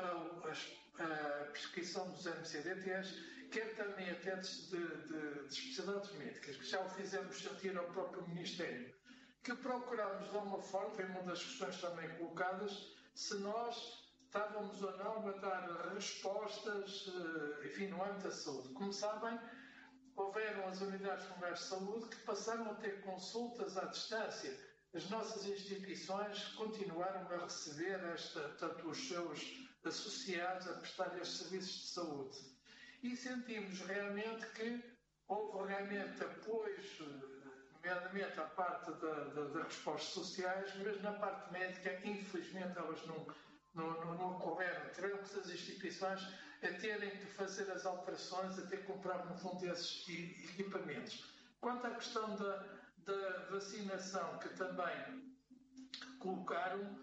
a prescrição dos MCDTs, quer também até de especialidades médicas, que já o fizemos sentir ao próprio Ministério, que procurámos de alguma forma, foi uma das questões também colocadas, se nós estávamos ou não a dar respostas, no âmbito da saúde. Como sabem, houveram as unidades comunais de saúde que passaram a ter consultas à distância. As nossas instituições continuaram a receber tanto os seus associados a prestar estes serviços de saúde. E sentimos realmente que houve realmente apoios, nomeadamente à parte das respostas sociais, mas na parte médica, infelizmente, elas não ocorreram. Tivemos as instituições a terem que fazer as alterações, a ter que comprar, no fundo, esses equipamentos. Quanto à questão da vacinação, que também colocaram,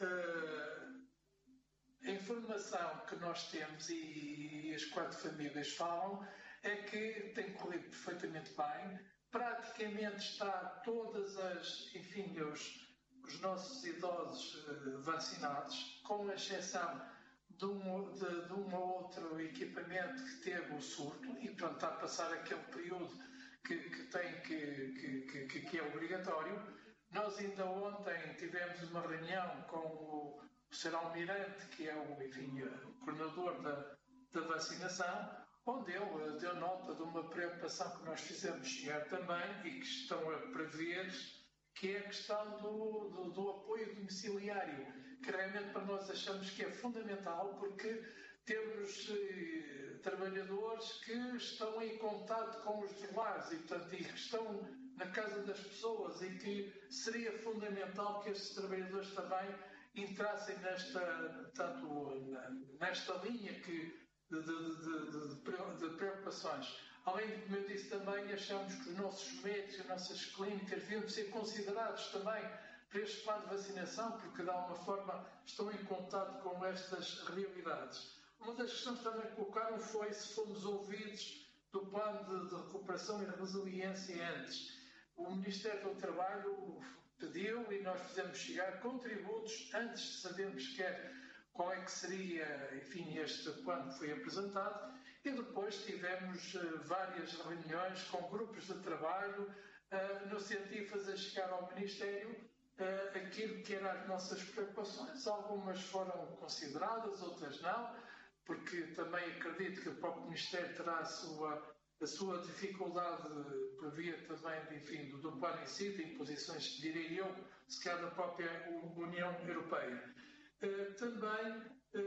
a informação que nós temos e as 4 famílias falam é que tem corrido perfeitamente bem. Praticamente está todas os nossos idosos vacinados, com exceção de um ou outro equipamento que teve o surto e, portanto, está a passar aquele período que é obrigatório. Nós ainda ontem tivemos uma reunião com o Sr. Almirante, que é o coordenador da vacinação, onde ele deu nota de uma preocupação que nós fizemos chegar também e que estão a prever, que é a questão do apoio domiciliário, que realmente para nós achamos que é fundamental, porque temos trabalhadores que estão em contato com os lares e que estão na casa das pessoas e que seria fundamental que estes trabalhadores também entrassem nesta linha de preocupações. Além de, como eu disse também, achamos que os nossos médicos e as nossas clínicas deviam ser considerados também para este plano de vacinação, porque de alguma forma estão em contato com estas realidades. Uma das questões que também colocaram foi se fomos ouvidos do plano de recuperação e de resiliência antes. o Ministério do Trabalho pediu e nós fizemos chegar contributos antes de sabermos sequer qual é que seria, enfim, este plano que foi apresentado, e depois tivemos várias reuniões com grupos de trabalho no sentido de fazer chegar ao Ministério aquilo que eram as nossas preocupações. Algumas foram consideradas, outras não, porque também acredito que o próprio Ministério terá a sua dificuldade por via também, enfim, do plano em si, de imposições, diria eu, se calhar da própria União Europeia. Também,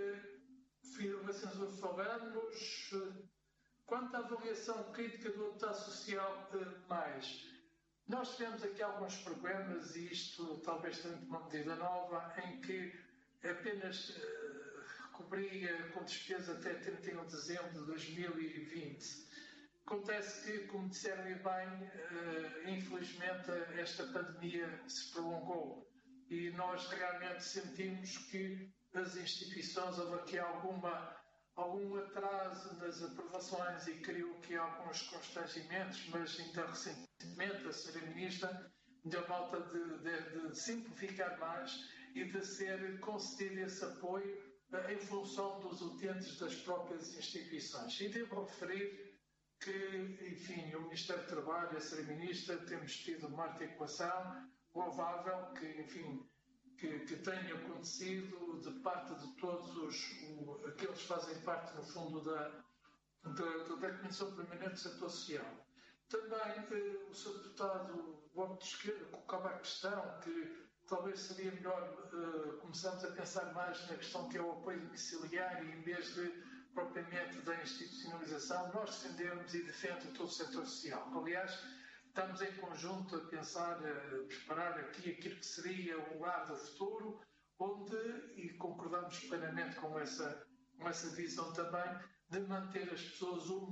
falamos, quanto à avaliação crítica do Estado Social, nós tivemos aqui alguns problemas, e isto talvez tenha uma medida nova, em que apenas cobria com despesa até 31 de dezembro de 2020. Acontece que, como disseram bem, infelizmente esta pandemia se prolongou e nós realmente sentimos que as instituições, houve aqui algum atraso nas aprovações e criou aqui alguns constrangimentos, mas ainda recentemente a Sra. Ministra deu nota de simplificar mais e de ser concedido esse apoio em função dos utentes das próprias instituições. E devo referir que, enfim, o Ministério do Trabalho e a Sra. Ministra temos tido uma articulação louvável que tenha acontecido de parte de todos aqueles que fazem parte, no fundo, da Comissão Permanente do Setor Social. Também o Sr. Deputado Bloco de Esquerda colocava a questão que talvez seria melhor começarmos a pensar mais na questão que é o apoio domiciliário em vez de propriamente da institucionalização. Nós defendemos e defende todo o setor social. Aliás, estamos em conjunto a pensar, a preparar aqui aquilo que seria o lar do futuro, onde, e concordamos plenamente com essa visão também, de manter as pessoas o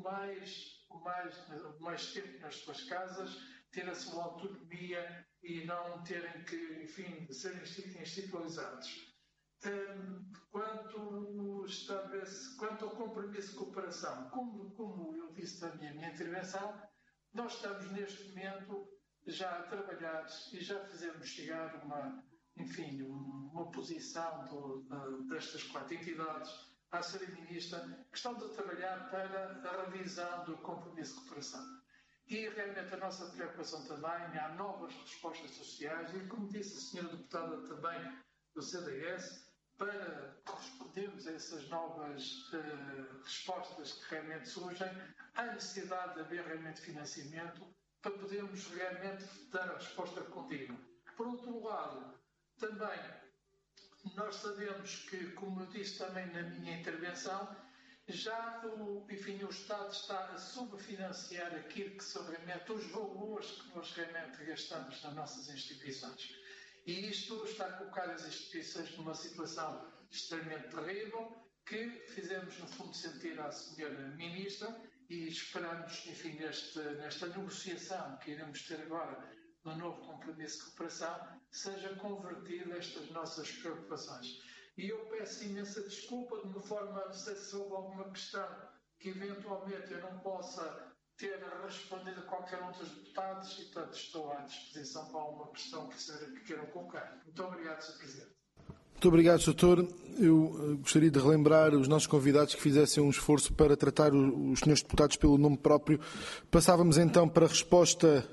mais tempo nas suas casas, ter a sua autonomia e não terem que, enfim, serem institucionalizados. Quanto ao compromisso de cooperação, como eu disse na minha intervenção, nós estamos neste momento já a trabalhar e já fizemos chegar uma posição destas 4 entidades à Sra. Ministra, que estão a trabalhar para a revisão do compromisso de cooperação. E realmente a nossa preocupação também, há novas respostas sociais e, como disse a Sra. Deputada também do CDS, para respondermos a essas novas respostas que realmente surgem, há necessidade de haver realmente financiamento para podermos realmente dar a resposta contínua. Por outro lado, também nós sabemos que, como eu disse também na minha intervenção, já o Estado está a subfinanciar aquilo que são realmente os valores que nós realmente gastamos nas nossas instituições. E isto está a colocar as instituições numa situação extremamente terrível, que fizemos, no fundo, sentir à Sra. Ministra e esperamos, enfim, nesta negociação que iremos ter agora no novo compromisso de cooperação, seja convertida estas nossas preocupações. E eu peço imensa desculpa, de uma forma, não sei se houve alguma questão que eventualmente eu não possa ter respondido a qualquer um dos deputados e, portanto, estou à disposição para alguma questão que queiram colocar. Muito obrigado, Sr. Presidente. Muito obrigado, Sr. Eu gostaria de relembrar os nossos convidados que fizessem um esforço para tratar os senhores deputados pelo nome próprio. Passávamos então para a resposta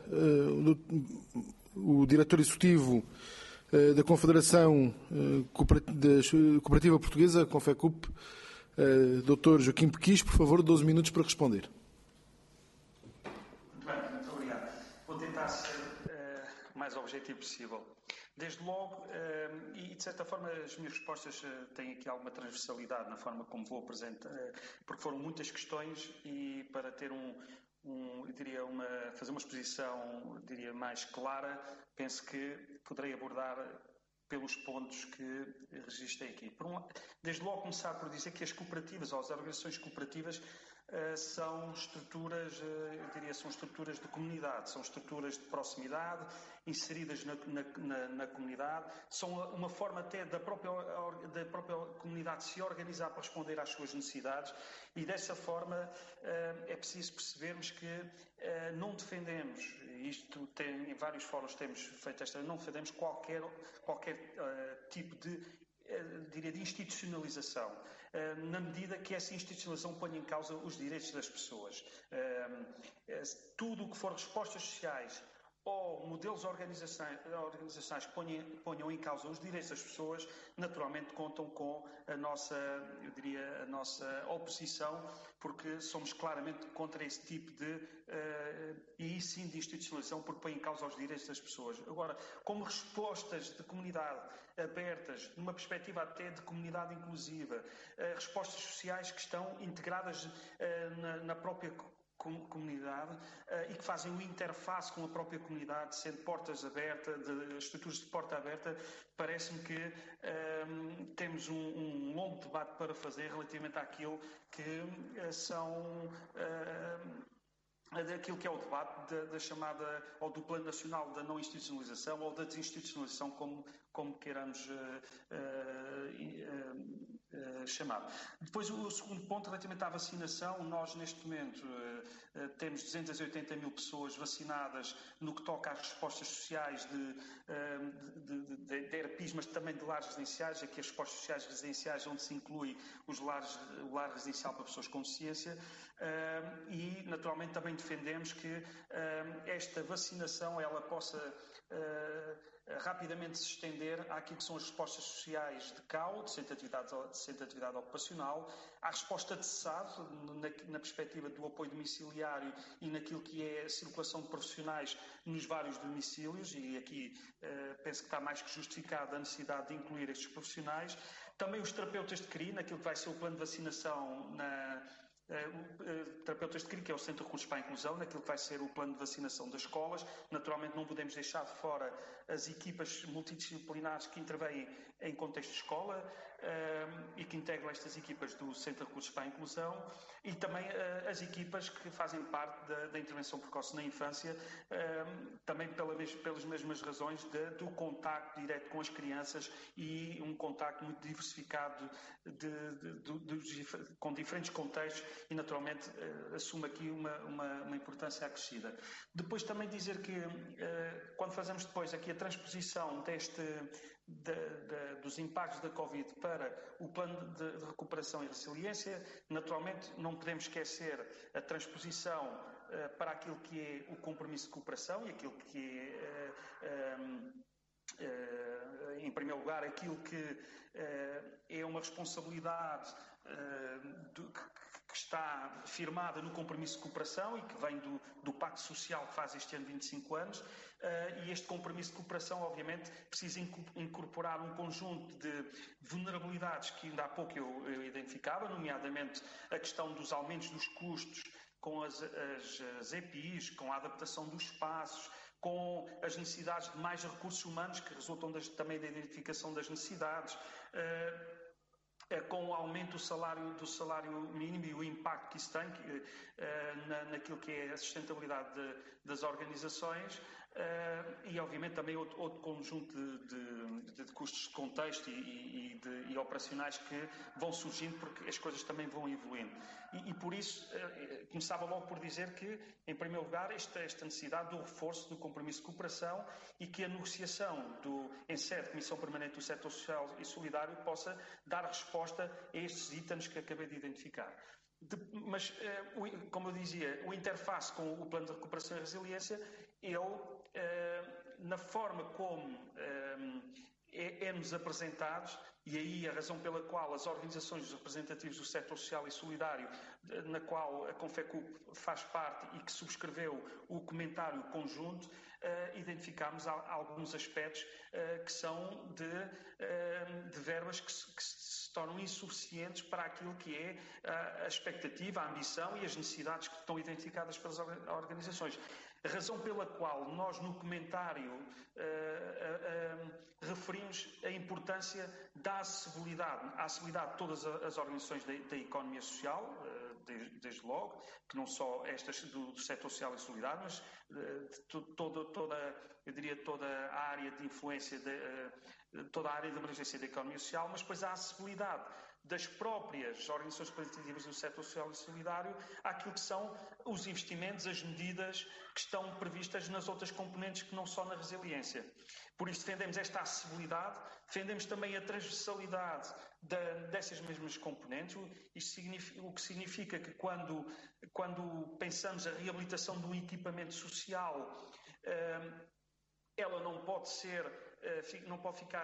do diretor executivo da Confederação Cooperativa Portuguesa, Confecup, Dr. Joaquim Pequis, por favor, 12 minutos para responder. Muito obrigado. Vou tentar ser o mais objetivo possível. Desde logo, e de certa forma as minhas respostas têm aqui alguma transversalidade na forma como vou apresentar, porque foram muitas questões e para ter fazer uma exposição, mais clara, penso que poderei abordar pelos pontos que registrei aqui. Desde logo começar por dizer que as cooperativas ou as organizações cooperativas são estruturas, são estruturas de comunidade, são estruturas de proximidade, inseridas na comunidade, são uma forma até da própria comunidade se organizar para responder às suas necessidades e dessa forma é preciso percebermos que não defendemos, e isto em vários fóruns temos feito não fazemos qualquer tipo de institucionalização, na medida que essa institucionalização ponha em causa os direitos das pessoas. Tudo o que for respostas sociais ou modelos organizacionais que ponham em causa os direitos das pessoas, naturalmente contam com a nossa oposição, porque somos claramente contra esse tipo de institucionalização, porque põe em causa os direitos das pessoas. Agora, como respostas de comunidade abertas, numa perspectiva até de comunidade inclusiva, respostas sociais que estão integradas na própria comunidade e que fazem uma interface com a própria comunidade, sendo portas abertas, estruturas de porta aberta, parece-me que temos um longo debate para fazer relativamente àquilo que são daquilo que é o debate da chamada, ou do Plano Nacional da Não Institucionalização ou da Desinstitucionalização, como queiramos chamar. Depois, o segundo ponto, relativamente à vacinação, nós neste momento temos 280 mil pessoas vacinadas no que toca às respostas sociais de ERPIs, mas também de lares residenciais, aqui as respostas sociais residenciais, onde se inclui o lar residencial para pessoas com deficiência, e naturalmente também defendemos que esta vacinação ela possa rapidamente se estender àquilo que são as respostas sociais de CAU, de centro de atividade ocupacional, à resposta de SAD, na perspectiva do apoio domiciliário e naquilo que é a circulação de profissionais nos vários domicílios, e aqui penso que está mais que justificada a necessidade de incluir estes profissionais. Também os terapeutas de CRI, naquilo que vai ser o plano de vacinação terapeutas de CRI, que é o Centro de Recursos para a Inclusão, naquilo que vai ser o plano de vacinação das escolas. Naturalmente não podemos deixar de fora as equipas multidisciplinares que intervêm em contexto de escola e que integram estas equipas do Centro de Recursos para a Inclusão, e também as equipas que fazem parte da intervenção precoce na infância, também pelas mesmas razões do contacto direto com as crianças e um contacto muito diversificado com diferentes contextos, e naturalmente assume aqui uma importância acrescida. Depois também dizer que quando fazemos depois aqui a transposição dos impactos da Covid para o plano de recuperação e resiliência, naturalmente não podemos esquecer a transposição para aquilo que é o compromisso de cooperação e aquilo que em primeiro lugar, aquilo que é uma responsabilidade que está firmada no compromisso de cooperação e que vem do Pacto Social que faz este ano 25 anos, e este compromisso de cooperação, obviamente, precisa incorporar um conjunto de vulnerabilidades que ainda há pouco eu identificava, nomeadamente a questão dos aumentos dos custos com as EPIs, com a adaptação dos espaços, com as necessidades de mais recursos humanos que resultam também da identificação das necessidades, com o aumento do salário mínimo e o impacto que isso tem naquilo que é a sustentabilidade das organizações, e obviamente também outro conjunto de custos de contexto e operacionais que vão surgindo porque as coisas também vão evoluindo. E por isso começava logo por dizer que, em primeiro lugar, esta necessidade do reforço do compromisso de cooperação e que a negociação em sede de Comissão Permanente do Setor Social e Solidário possa dar resposta a estes itens que acabei de identificar. Mas, como eu dizia, o interface com o Plano de Recuperação e Resiliência, na forma como é-nos apresentado, e aí a razão pela qual as organizações representativas do setor social e solidário, na qual a Confecup faz parte e que subscreveu o comentário conjunto, identificámos alguns aspectos que são de verbas que se tornam insuficientes para aquilo que é a expectativa, a ambição e as necessidades que estão identificadas pelas organizações. A razão pela qual nós, no comentário, referimos a importância da acessibilidade de todas as organizações da economia social, desde logo, que não só estas do setor social e solidário, mas toda a área de influência, toda a área de abrangência da economia social, mas depois a acessibilidade das próprias organizações cooperativas do setor social e solidário àquilo que são os investimentos, as medidas que estão previstas nas outras componentes que não só na resiliência. Por isso defendemos esta acessibilidade, defendemos também a transversalidade dessas mesmas componentes, o que significa que quando pensamos a reabilitação de um equipamento social, ela não pode ficar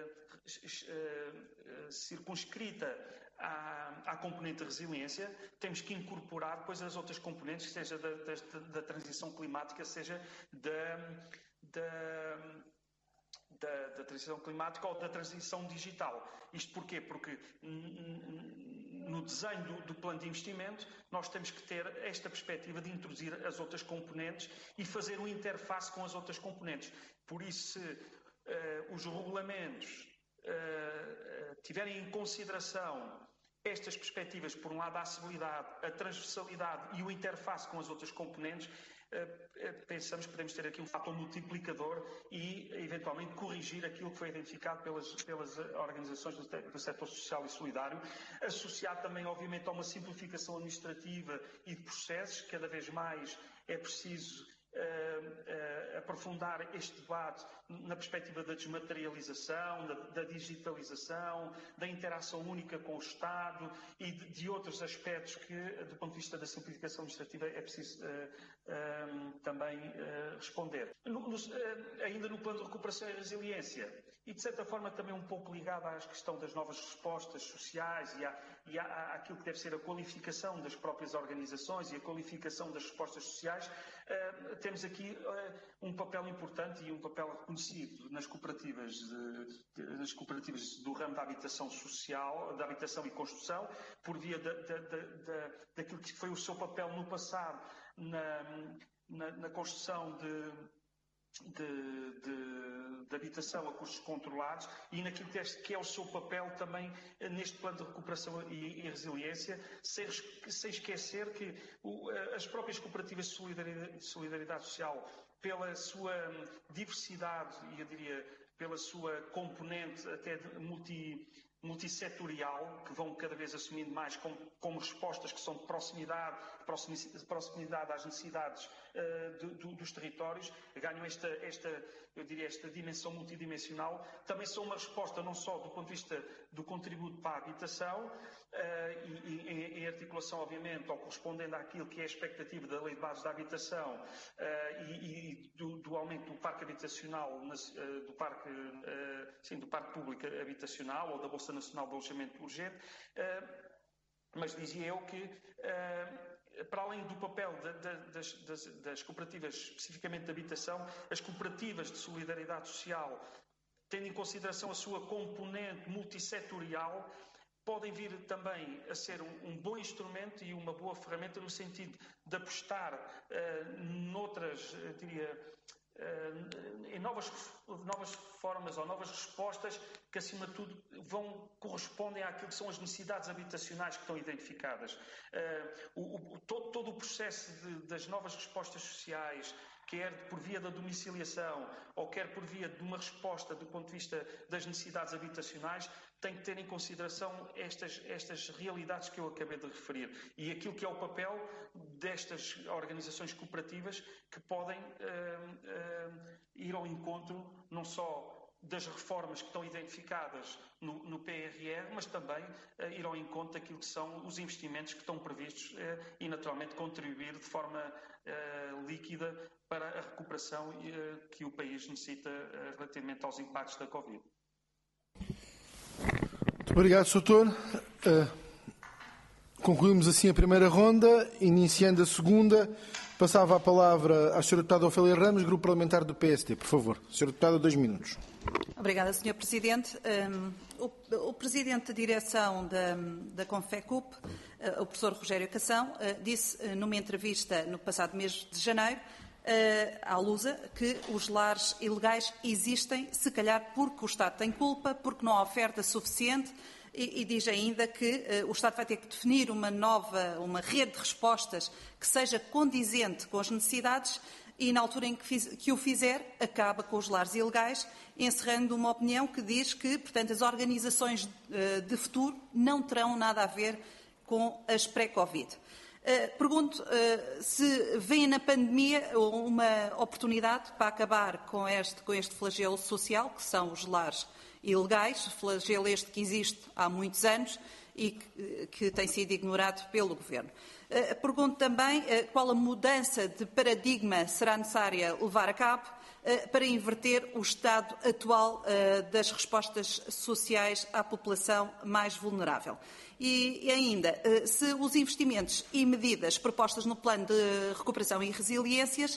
circunscrita à componente de resiliência, temos que incorporar depois as outras componentes, seja da transição climática, seja da transição climática ou da transição digital. Isto porquê? Porque no desenho do plano de investimento nós temos que ter esta perspectiva de introduzir as outras componentes e fazer uma interface com as outras componentes. Por isso, se os regulamentos tiverem em consideração estas perspectivas, por um lado a acessibilidade, a transversalidade e o interface com as outras componentes, pensamos que podemos ter aqui um fator multiplicador e, eventualmente, corrigir aquilo que foi identificado pelas organizações do setor social e solidário, associado também, obviamente, a uma simplificação administrativa e de processos. Cada vez mais é preciso aprofundar este debate na perspectiva da desmaterialização, da digitalização, da interação única com o Estado e de outros aspectos que, do ponto de vista da simplificação administrativa, é preciso também responder. Ainda no plano de recuperação e resiliência, e de certa forma também um pouco ligado à questão das novas respostas sociais e àquilo que deve ser a qualificação das próprias organizações e a qualificação das respostas sociais, temos aqui um papel importante e um papel reconhecido nas cooperativas do ramo da habitação social, da habitação e construção, por via daquilo que foi o seu papel no passado na construção de habitação a custos controlados e naquilo que é o seu papel também neste plano de recuperação e resiliência, sem esquecer que as próprias cooperativas de solidariedade social, pela sua diversidade e, eu diria, pela sua componente até multissetorial, que vão cada vez assumindo mais como respostas que são de proximidade às necessidades dos territórios, ganham esta dimensão multidimensional, também são uma resposta não só do ponto de vista do contributo para a habitação, e em articulação, obviamente, ou correspondendo àquilo que é a expectativa da Lei de Bases da Habitação e do aumento do parque habitacional, do parque público habitacional ou da Bolsa Nacional de Alojamento Urgente, mas dizia eu que para além do papel das cooperativas especificamente de habitação, as cooperativas de solidariedade social, tendo em consideração a sua componente multissetorial, podem vir também a ser um bom instrumento e uma boa ferramenta no sentido de apostar em novas formas ou novas respostas que, acima de tudo, correspondem àquilo que são as necessidades habitacionais que estão identificadas. Todo o processo das novas respostas sociais, quer por via da domiciliação ou quer por via de uma resposta do ponto de vista das necessidades habitacionais, tem que ter em consideração estas realidades que eu acabei de referir e aquilo que é o papel destas organizações cooperativas que podem ir ao encontro não só das reformas que estão identificadas no PRR, mas também ir ao encontro daquilo que são os investimentos que estão previstos e, naturalmente, contribuir de forma líquida para a recuperação que o país necessita relativamente aos impactos da Covid. Muito obrigado, Sr. Doutor. Concluímos assim a primeira ronda. Iniciando a segunda, passava a palavra à Sra. Deputada Ofélia Ramos, Grupo Parlamentar do PSD. Por favor, Sra. Deputada, 2 minutos. Obrigada, Sr. Presidente. O Presidente da Direção da Confecup, o professor Rogério Cação, disse numa entrevista no passado mês de janeiro à Lusa que os lares ilegais existem, se calhar porque o Estado tem culpa, porque não há oferta suficiente e diz ainda que o Estado vai ter que definir uma rede de respostas que seja condizente com as necessidades e, na altura em que o fizer, acaba com os lares ilegais, encerrando uma opinião que diz que, portanto, as organizações de futuro não terão nada a ver com as pré-Covid. Pergunto se vem na pandemia uma oportunidade para acabar com este flagelo social, que são os lares ilegais, flagelo este que existe há muitos anos e que tem sido ignorado pelo Governo. Pergunto também qual a mudança de paradigma será necessária levar a cabo para inverter o estado atual das respostas sociais à população mais vulnerável. E ainda, se os investimentos e medidas propostas no Plano de Recuperação e Resiliência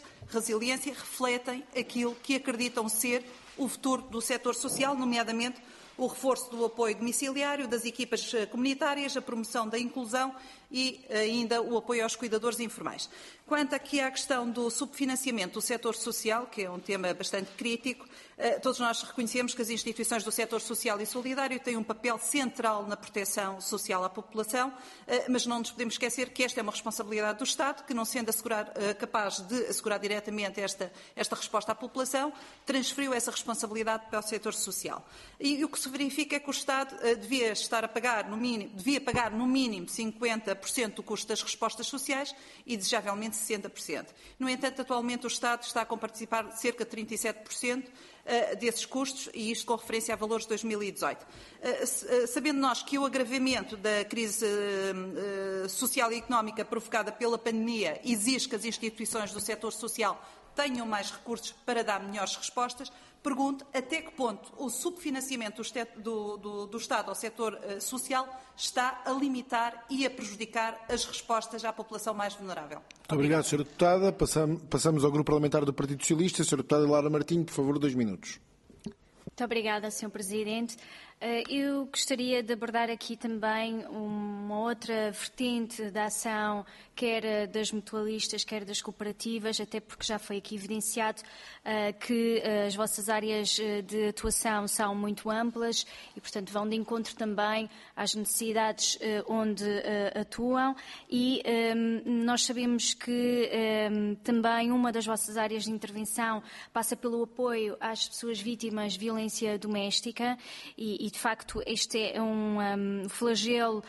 refletem aquilo que acreditam ser o futuro do setor social, nomeadamente o reforço do apoio domiciliário, das equipas comunitárias, a promoção da inclusão e ainda o apoio aos cuidadores informais. Quanto aqui à questão do subfinanciamento do setor social, que é um tema bastante crítico, todos nós reconhecemos que as instituições do setor social e solidário têm um papel central na proteção social à população, mas não nos podemos esquecer que esta é uma responsabilidade do Estado, que, não sendo capaz de assegurar diretamente esta resposta à população, transferiu essa responsabilidade para o setor social. E o que se verifica é que o Estado devia pagar no mínimo 50% do custo das respostas sociais e, desejavelmente, 60%. No entanto, atualmente o Estado está a comparticipar cerca de 37% desses custos, e isto com referência a valores de 2018. Sabendo nós que o agravamento da crise social e económica provocada pela pandemia exige que as instituições do setor social tenham mais recursos para dar melhores respostas, pergunto até que ponto o subfinanciamento do Estado ao setor social está a limitar e a prejudicar as respostas à população mais vulnerável. Muito obrigado, Sra. Deputada. Passamos ao Grupo Parlamentar do Partido Socialista. Sra. Deputada Lara Martinho, por favor, 2 minutos. Muito obrigada, Sr. Presidente. Eu gostaria de abordar aqui também uma outra vertente da ação, quer das mutualistas, quer das cooperativas, até porque já foi aqui evidenciado que as vossas áreas de atuação são muito amplas e, portanto, vão de encontro também às necessidades onde atuam e nós sabemos que também uma das vossas áreas de intervenção passa pelo apoio às pessoas vítimas de violência doméstica e de facto, este é um flagelo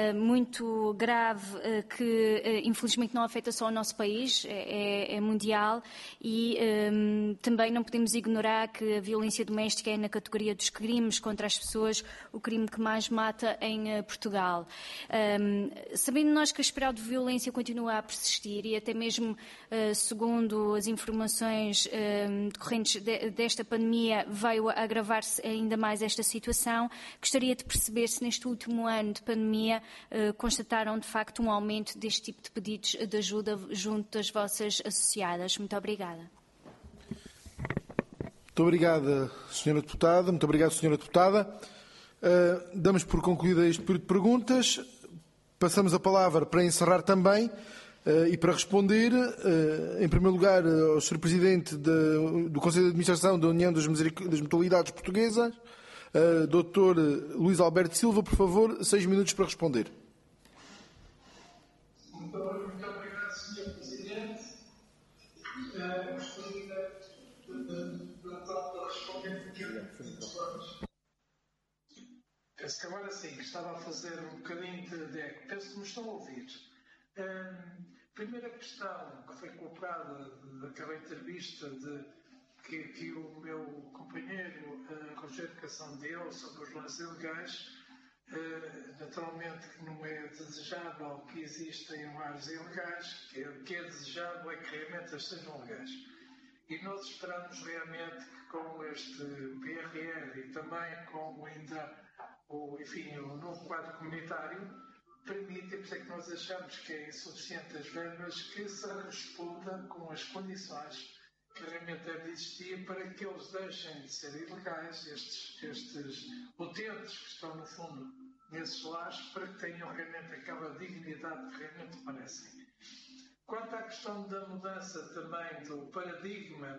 muito grave que, infelizmente, não afeta só o nosso país, é mundial e também não podemos ignorar que a violência doméstica é na categoria dos crimes contra as pessoas o crime que mais mata em Portugal. Sabendo nós que a espiral de violência continua a persistir e até mesmo, segundo as informações decorrentes desta pandemia, veio a agravar-se ainda mais esta situação, gostaria de perceber se neste último ano de pandemia constataram de facto um aumento deste tipo de pedidos de ajuda junto das vossas associadas. Muito obrigada. Muito obrigada, Sra. Deputada. Muito obrigado, Sra. Deputada. Damos por concluída este período de perguntas. Passamos a palavra para encerrar também e para responder, em primeiro lugar, ao Sr. Presidente do Conselho de Administração da União das Mutualidades Portuguesas, Dr. Luís Alberto Silva, por favor, 6 minutos para responder. Muito obrigado, Sr. Presidente. Gostaria de responder penso que agora sim, estava a fazer um bocadinho de eco. Penso que me estão a ouvir. Primeira questão que foi colocada daquela entrevista que o meu companheiro Rogério Cassandeu sobre os lares ilegais, naturalmente que não é desejável que existem lares ilegais, que é desejável é que realmente eles sejam legais. E nós esperamos realmente que com este PRR e também com ainda o novo quadro comunitário, permite, por isso é que nós achamos que é insuficiente as verbas, que se responda com as condições que realmente devem existir para que eles deixem de ser ilegais, estes utentes que estão, no fundo, nesses lares, para que tenham realmente aquela dignidade que realmente merecem. Quanto à questão da mudança também do paradigma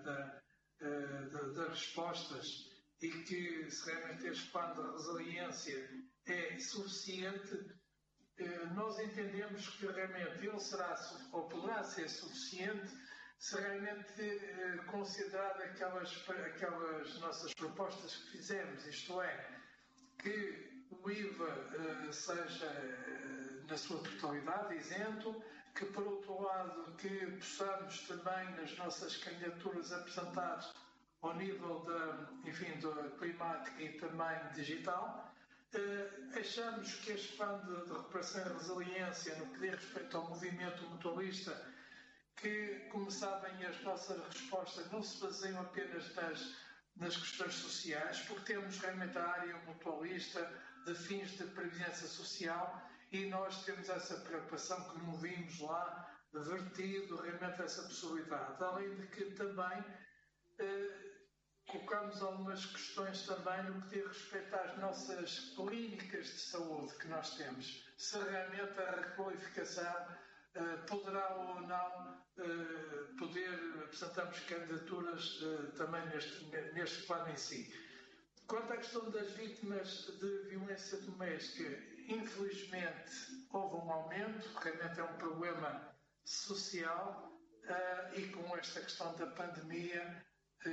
das respostas e que se realmente este plano de resiliência é suficiente, nós entendemos que realmente ele será ou poderá ser suficiente se realmente considerar aquelas nossas propostas que fizemos, isto é, que o IVA seja na sua totalidade isento, que por outro lado que possamos também nas nossas candidaturas apresentar ao nível da climática e também digital. Achamos que este plano de recuperação e resiliência no que diz respeito ao movimento mutualista, que, como sabem, as nossas respostas não se baseiam apenas nas questões sociais, porque temos realmente a área mutualista de fins de previdência social e nós temos essa preocupação que não vimos lá vertido realmente essa possibilidade. Além de que também colocamos algumas questões também no que diz respeito às nossas clínicas de saúde que nós temos. Se realmente a requalificação poderá ou não apresentarmos candidaturas também neste plano em si. Quanto à questão das vítimas de violência doméstica, infelizmente houve um aumento, realmente é um problema social e com esta questão da pandemia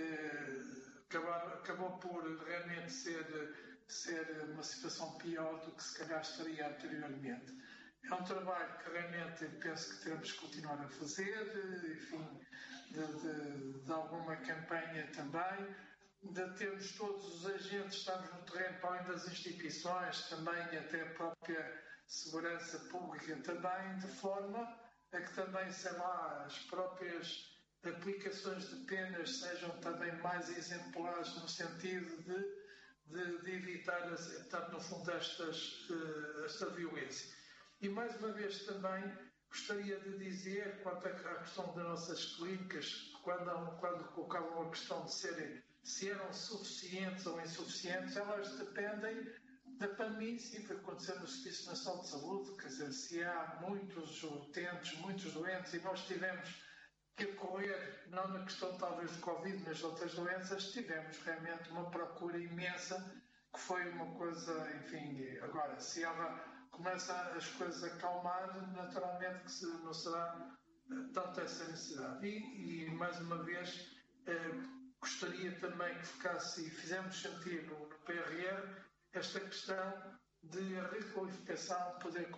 acabou por realmente ser uma situação pior do que se calhar estaria anteriormente. É um trabalho que realmente penso que teremos que continuar a fazer, enfim, de alguma campanha também, de termos todos os agentes, estamos no terreno, para além das instituições, também até a própria segurança pública, também de forma a que também, sei lá, as próprias aplicações de penas sejam também mais exemplares no sentido de evitar, portanto, no fundo, esta violência. E mais uma vez também gostaria de dizer, quanto à questão das nossas clínicas, quando colocavam a questão de se eram suficientes ou insuficientes, elas dependem da pandemia, sim, foi acontecer no Serviço Nacional de Saúde, quer dizer, se há muitos utentes, muitos doentes, e nós tivemos que correr, não na questão talvez do Covid, mas de outras doenças, tivemos realmente uma procura imensa, que foi uma coisa, enfim, agora, se ela começa as coisas a acalmar, naturalmente que não será tanto essa necessidade. E mais uma vez, gostaria também que ficasse, e fizemos sentir no PRR, esta questão de requalificação, poder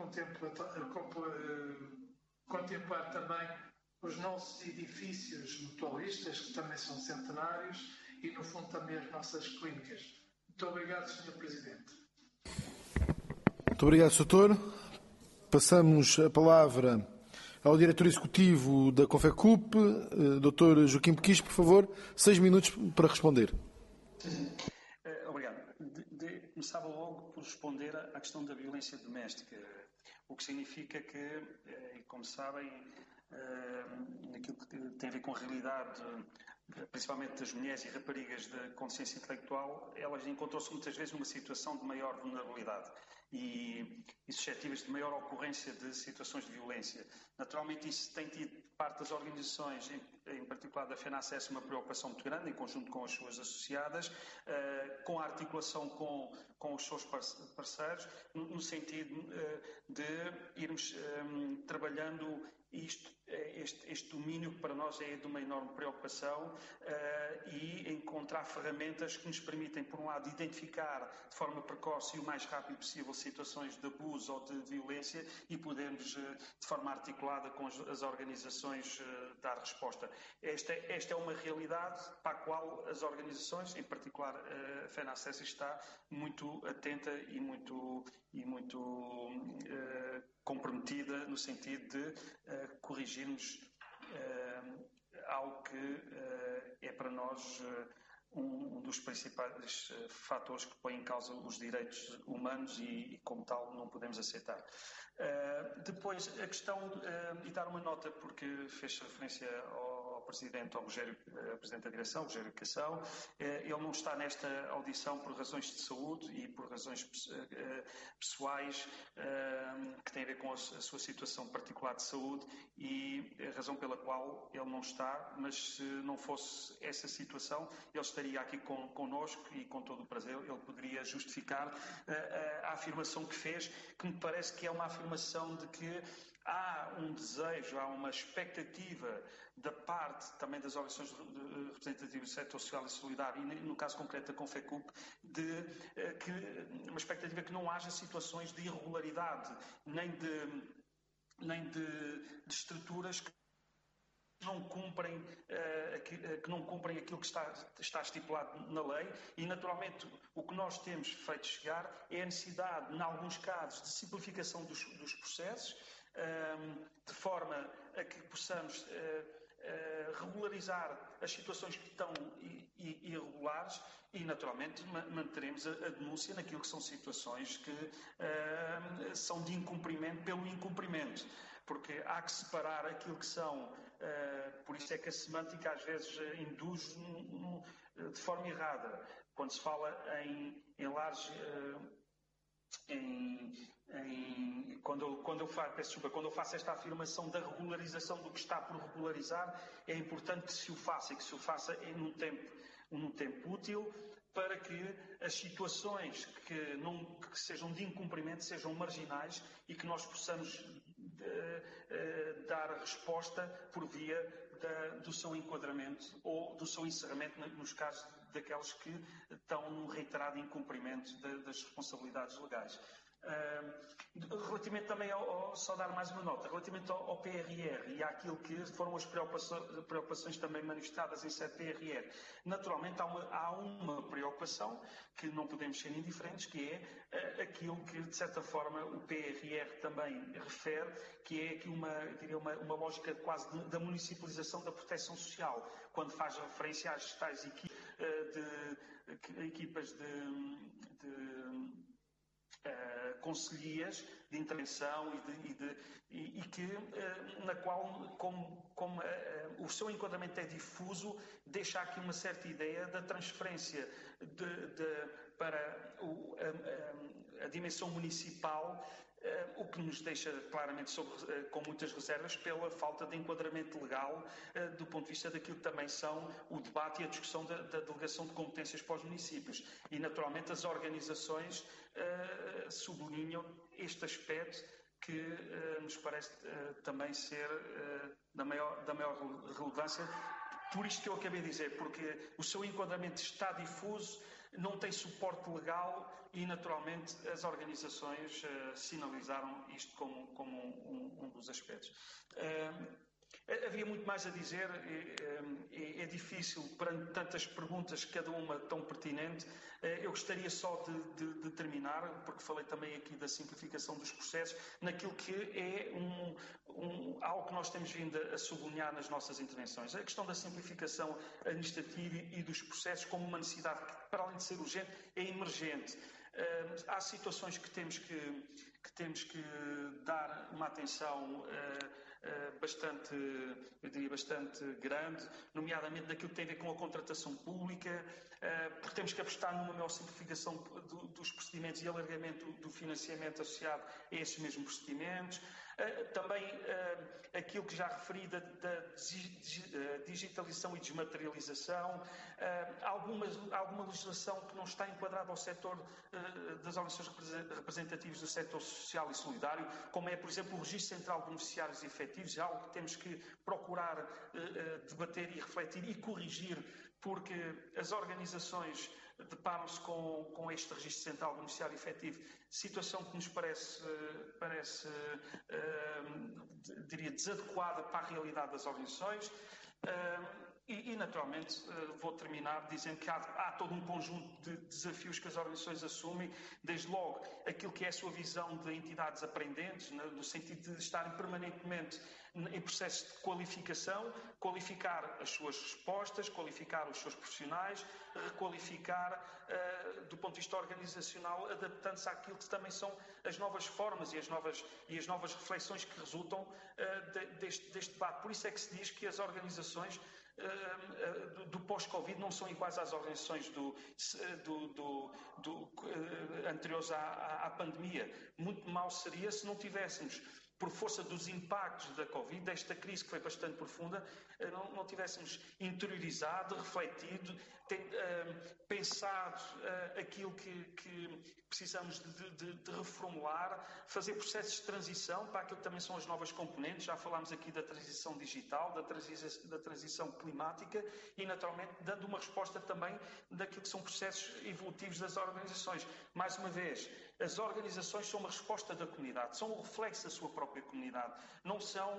contemplar também os nossos edifícios mutualistas, que também são centenários, e no fundo também as nossas clínicas. Muito obrigado, Sr. Presidente. Muito obrigado, Sr. Doutor. Passamos a palavra ao Diretor Executivo da Confecup, Dr. Joaquim Pequicho, por favor, 6 minutos para responder. Obrigado. Começava logo por responder à questão da violência doméstica, o que significa que, como sabem, naquilo que tem a ver com a realidade, principalmente das mulheres e raparigas com deficiência intelectual, elas encontram-se muitas vezes numa situação de maior vulnerabilidade e suscetíveis de maior ocorrência de situações de violência. Naturalmente, isso tem tido, parte das organizações, em particular da FENACES, uma preocupação muito grande, em conjunto com as suas associadas, com a articulação com os seus parceiros, no sentido de irmos trabalhando este domínio que para nós é de uma enorme preocupação e encontrar ferramentas que nos permitem, por um lado, identificar de forma precoce e o mais rápido possível situações de abuso ou de violência e podermos, de forma articulada com as organizações, dar resposta. Esta é uma realidade para a qual as organizações, em particular a FENACES, está muito atenta e muito comprometida no sentido de corrigirmos algo que é para nós um dos principais fatores que põe em causa os direitos humanos e como tal não podemos aceitar. Depois a questão, e dar uma nota porque fez referência ao Presidente, Presidente da Direção, Rogério Educação. Ele não está nesta audição por razões de saúde e por razões pessoais que têm a ver com a sua situação particular de saúde, e a razão pela qual ele não está, mas se não fosse essa situação, ele estaria aqui connosco e com todo o prazer ele poderia justificar a afirmação que fez, que me parece que é uma afirmação de que há um desejo, há uma expectativa da parte também das organizações representativas do setor social e solidário, e no caso concreto da Confecup, uma expectativa que não haja situações de irregularidade, nem de estruturas que não cumprem aquilo que está estipulado na lei, e naturalmente o que nós temos feito chegar é a necessidade, em alguns casos, de simplificação dos processos, de forma a que possamos regularizar as situações que estão irregulares, e naturalmente manteremos a denúncia naquilo que são situações que são de incumprimento pelo incumprimento, porque há que separar aquilo que são, por isso é que a semântica às vezes induz de forma errada. Quando se fala em lares, quando eu faço esta afirmação da regularização do que está por regularizar, é importante que se o faça, e que se o faça num tempo útil, para que as situações que sejam de incumprimento sejam marginais e que nós possamos dar a resposta por via do seu enquadramento ou do seu encerramento nos casos daqueles que estão num reiterado incumprimento das responsabilidades legais. Relativamente também só dar mais uma nota, relativamente ao PRR e àquilo que foram as preocupações também manifestadas em sede PRR, naturalmente há uma preocupação que não podemos ser indiferentes, que é aquilo que de certa forma o PRR também refere, que é aqui uma lógica quase da municipalização da proteção social, quando faz referência às tais equipas conselhias de intervenção e que, na qual, como o seu enquadramento é difuso, deixa aqui uma certa ideia da transferência para a dimensão municipal, o que nos deixa claramente com muitas reservas pela falta de enquadramento legal do ponto de vista daquilo que também são o debate e a discussão da delegação de competências para os municípios. E, naturalmente, as organizações sublinham este aspecto que nos parece também ser da maior relevância. Por isto que eu acabei de dizer, porque o seu enquadramento está difuso, não tem suporte legal e, naturalmente, as organizações sinalizaram isto como um dos aspectos. Havia muito mais a dizer, é difícil, perante tantas perguntas, cada uma tão pertinente. Eu gostaria só de terminar, porque falei também aqui da simplificação dos processos, naquilo que é algo que nós temos vindo a sublinhar nas nossas intervenções. A questão da simplificação administrativa e dos processos como uma necessidade que, para além de ser urgente, é emergente. Há situações que temos que dar uma atenção bastante grande, nomeadamente naquilo que tem a ver com a contratação pública, porque temos que apostar numa maior simplificação dos procedimentos e alargamento do financiamento associado a esses mesmos procedimentos. Também aquilo que já referi da digitalização e desmaterialização, alguma legislação que não está enquadrada ao setor das organizações representativas do setor social e solidário, como é, por exemplo, o Registro Central de Beneficiários Efetivos, é algo que temos que procurar debater e refletir e corrigir, porque as organizações deparam-se com este Registro Central de Beneficiário Efetivo, situação que nos parece diria, desadequada para a realidade das organizações. E naturalmente, vou terminar dizendo que há todo um conjunto de desafios que as organizações assumem, desde logo aquilo que é a sua visão de entidades aprendentes, no sentido de estarem permanentemente em processos de qualificação, qualificar as suas respostas, qualificar os seus profissionais, requalificar do ponto de vista organizacional, adaptando-se àquilo que também são as novas formas e as novas reflexões que resultam deste debate. Por isso é que se diz que as organizações do pós-Covid não são iguais às organizações anteriores à pandemia. Muito mal seria se não tivéssemos, por força dos impactos da Covid, desta crise que foi bastante profunda, não tivéssemos interiorizado, refletido, pensado aquilo que precisamos de reformular, fazer processos de transição para aquilo que também são as novas componentes. Já falámos aqui da transição digital, da transição climática e, naturalmente, dando uma resposta também daquilo que são processos evolutivos das organizações. Mais uma vez, as organizações são uma resposta da comunidade, são um reflexo da sua própria comunidade. Não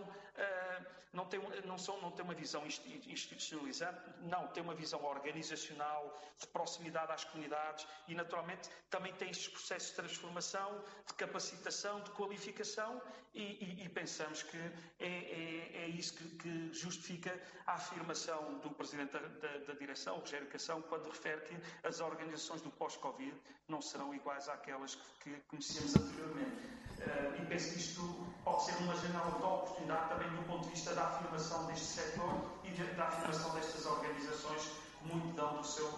têm uma visão institucionalizante, não, têm uma visão organizacional, de proximidade às comunidades e, naturalmente, também têm estes processos de transformação, de capacitação, de qualificação e pensamos que é isso que justifica a afirmação do Presidente da Direção, o Rogério Cação, quando refere que as organizações do pós-Covid não serão iguais àquelas que conhecíamos anteriormente. E penso que isto pode ser uma janela de oportunidade também do ponto de vista da afirmação deste setor e da afirmação destas organizações que muito dão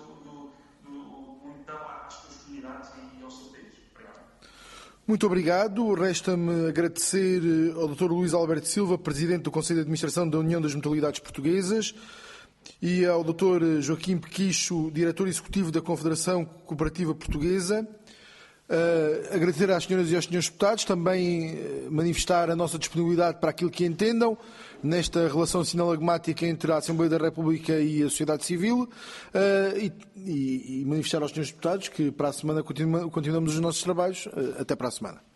às suas comunidades e ao seu país. Obrigado. Muito obrigado. Resta-me agradecer ao Dr. Luís Alberto Silva, Presidente do Conselho de Administração da União das Mutualidades Portuguesas, e ao Dr. Joaquim Pequicho, Diretor Executivo da Confederação Cooperativa Portuguesa. Agradecer às senhoras e aos senhores deputados, também manifestar a nossa disponibilidade para aquilo que entendam nesta relação sinalagmática entre a Assembleia da República e a sociedade civil e manifestar aos senhores deputados que para a semana continuamos os nossos trabalhos. Até para a semana.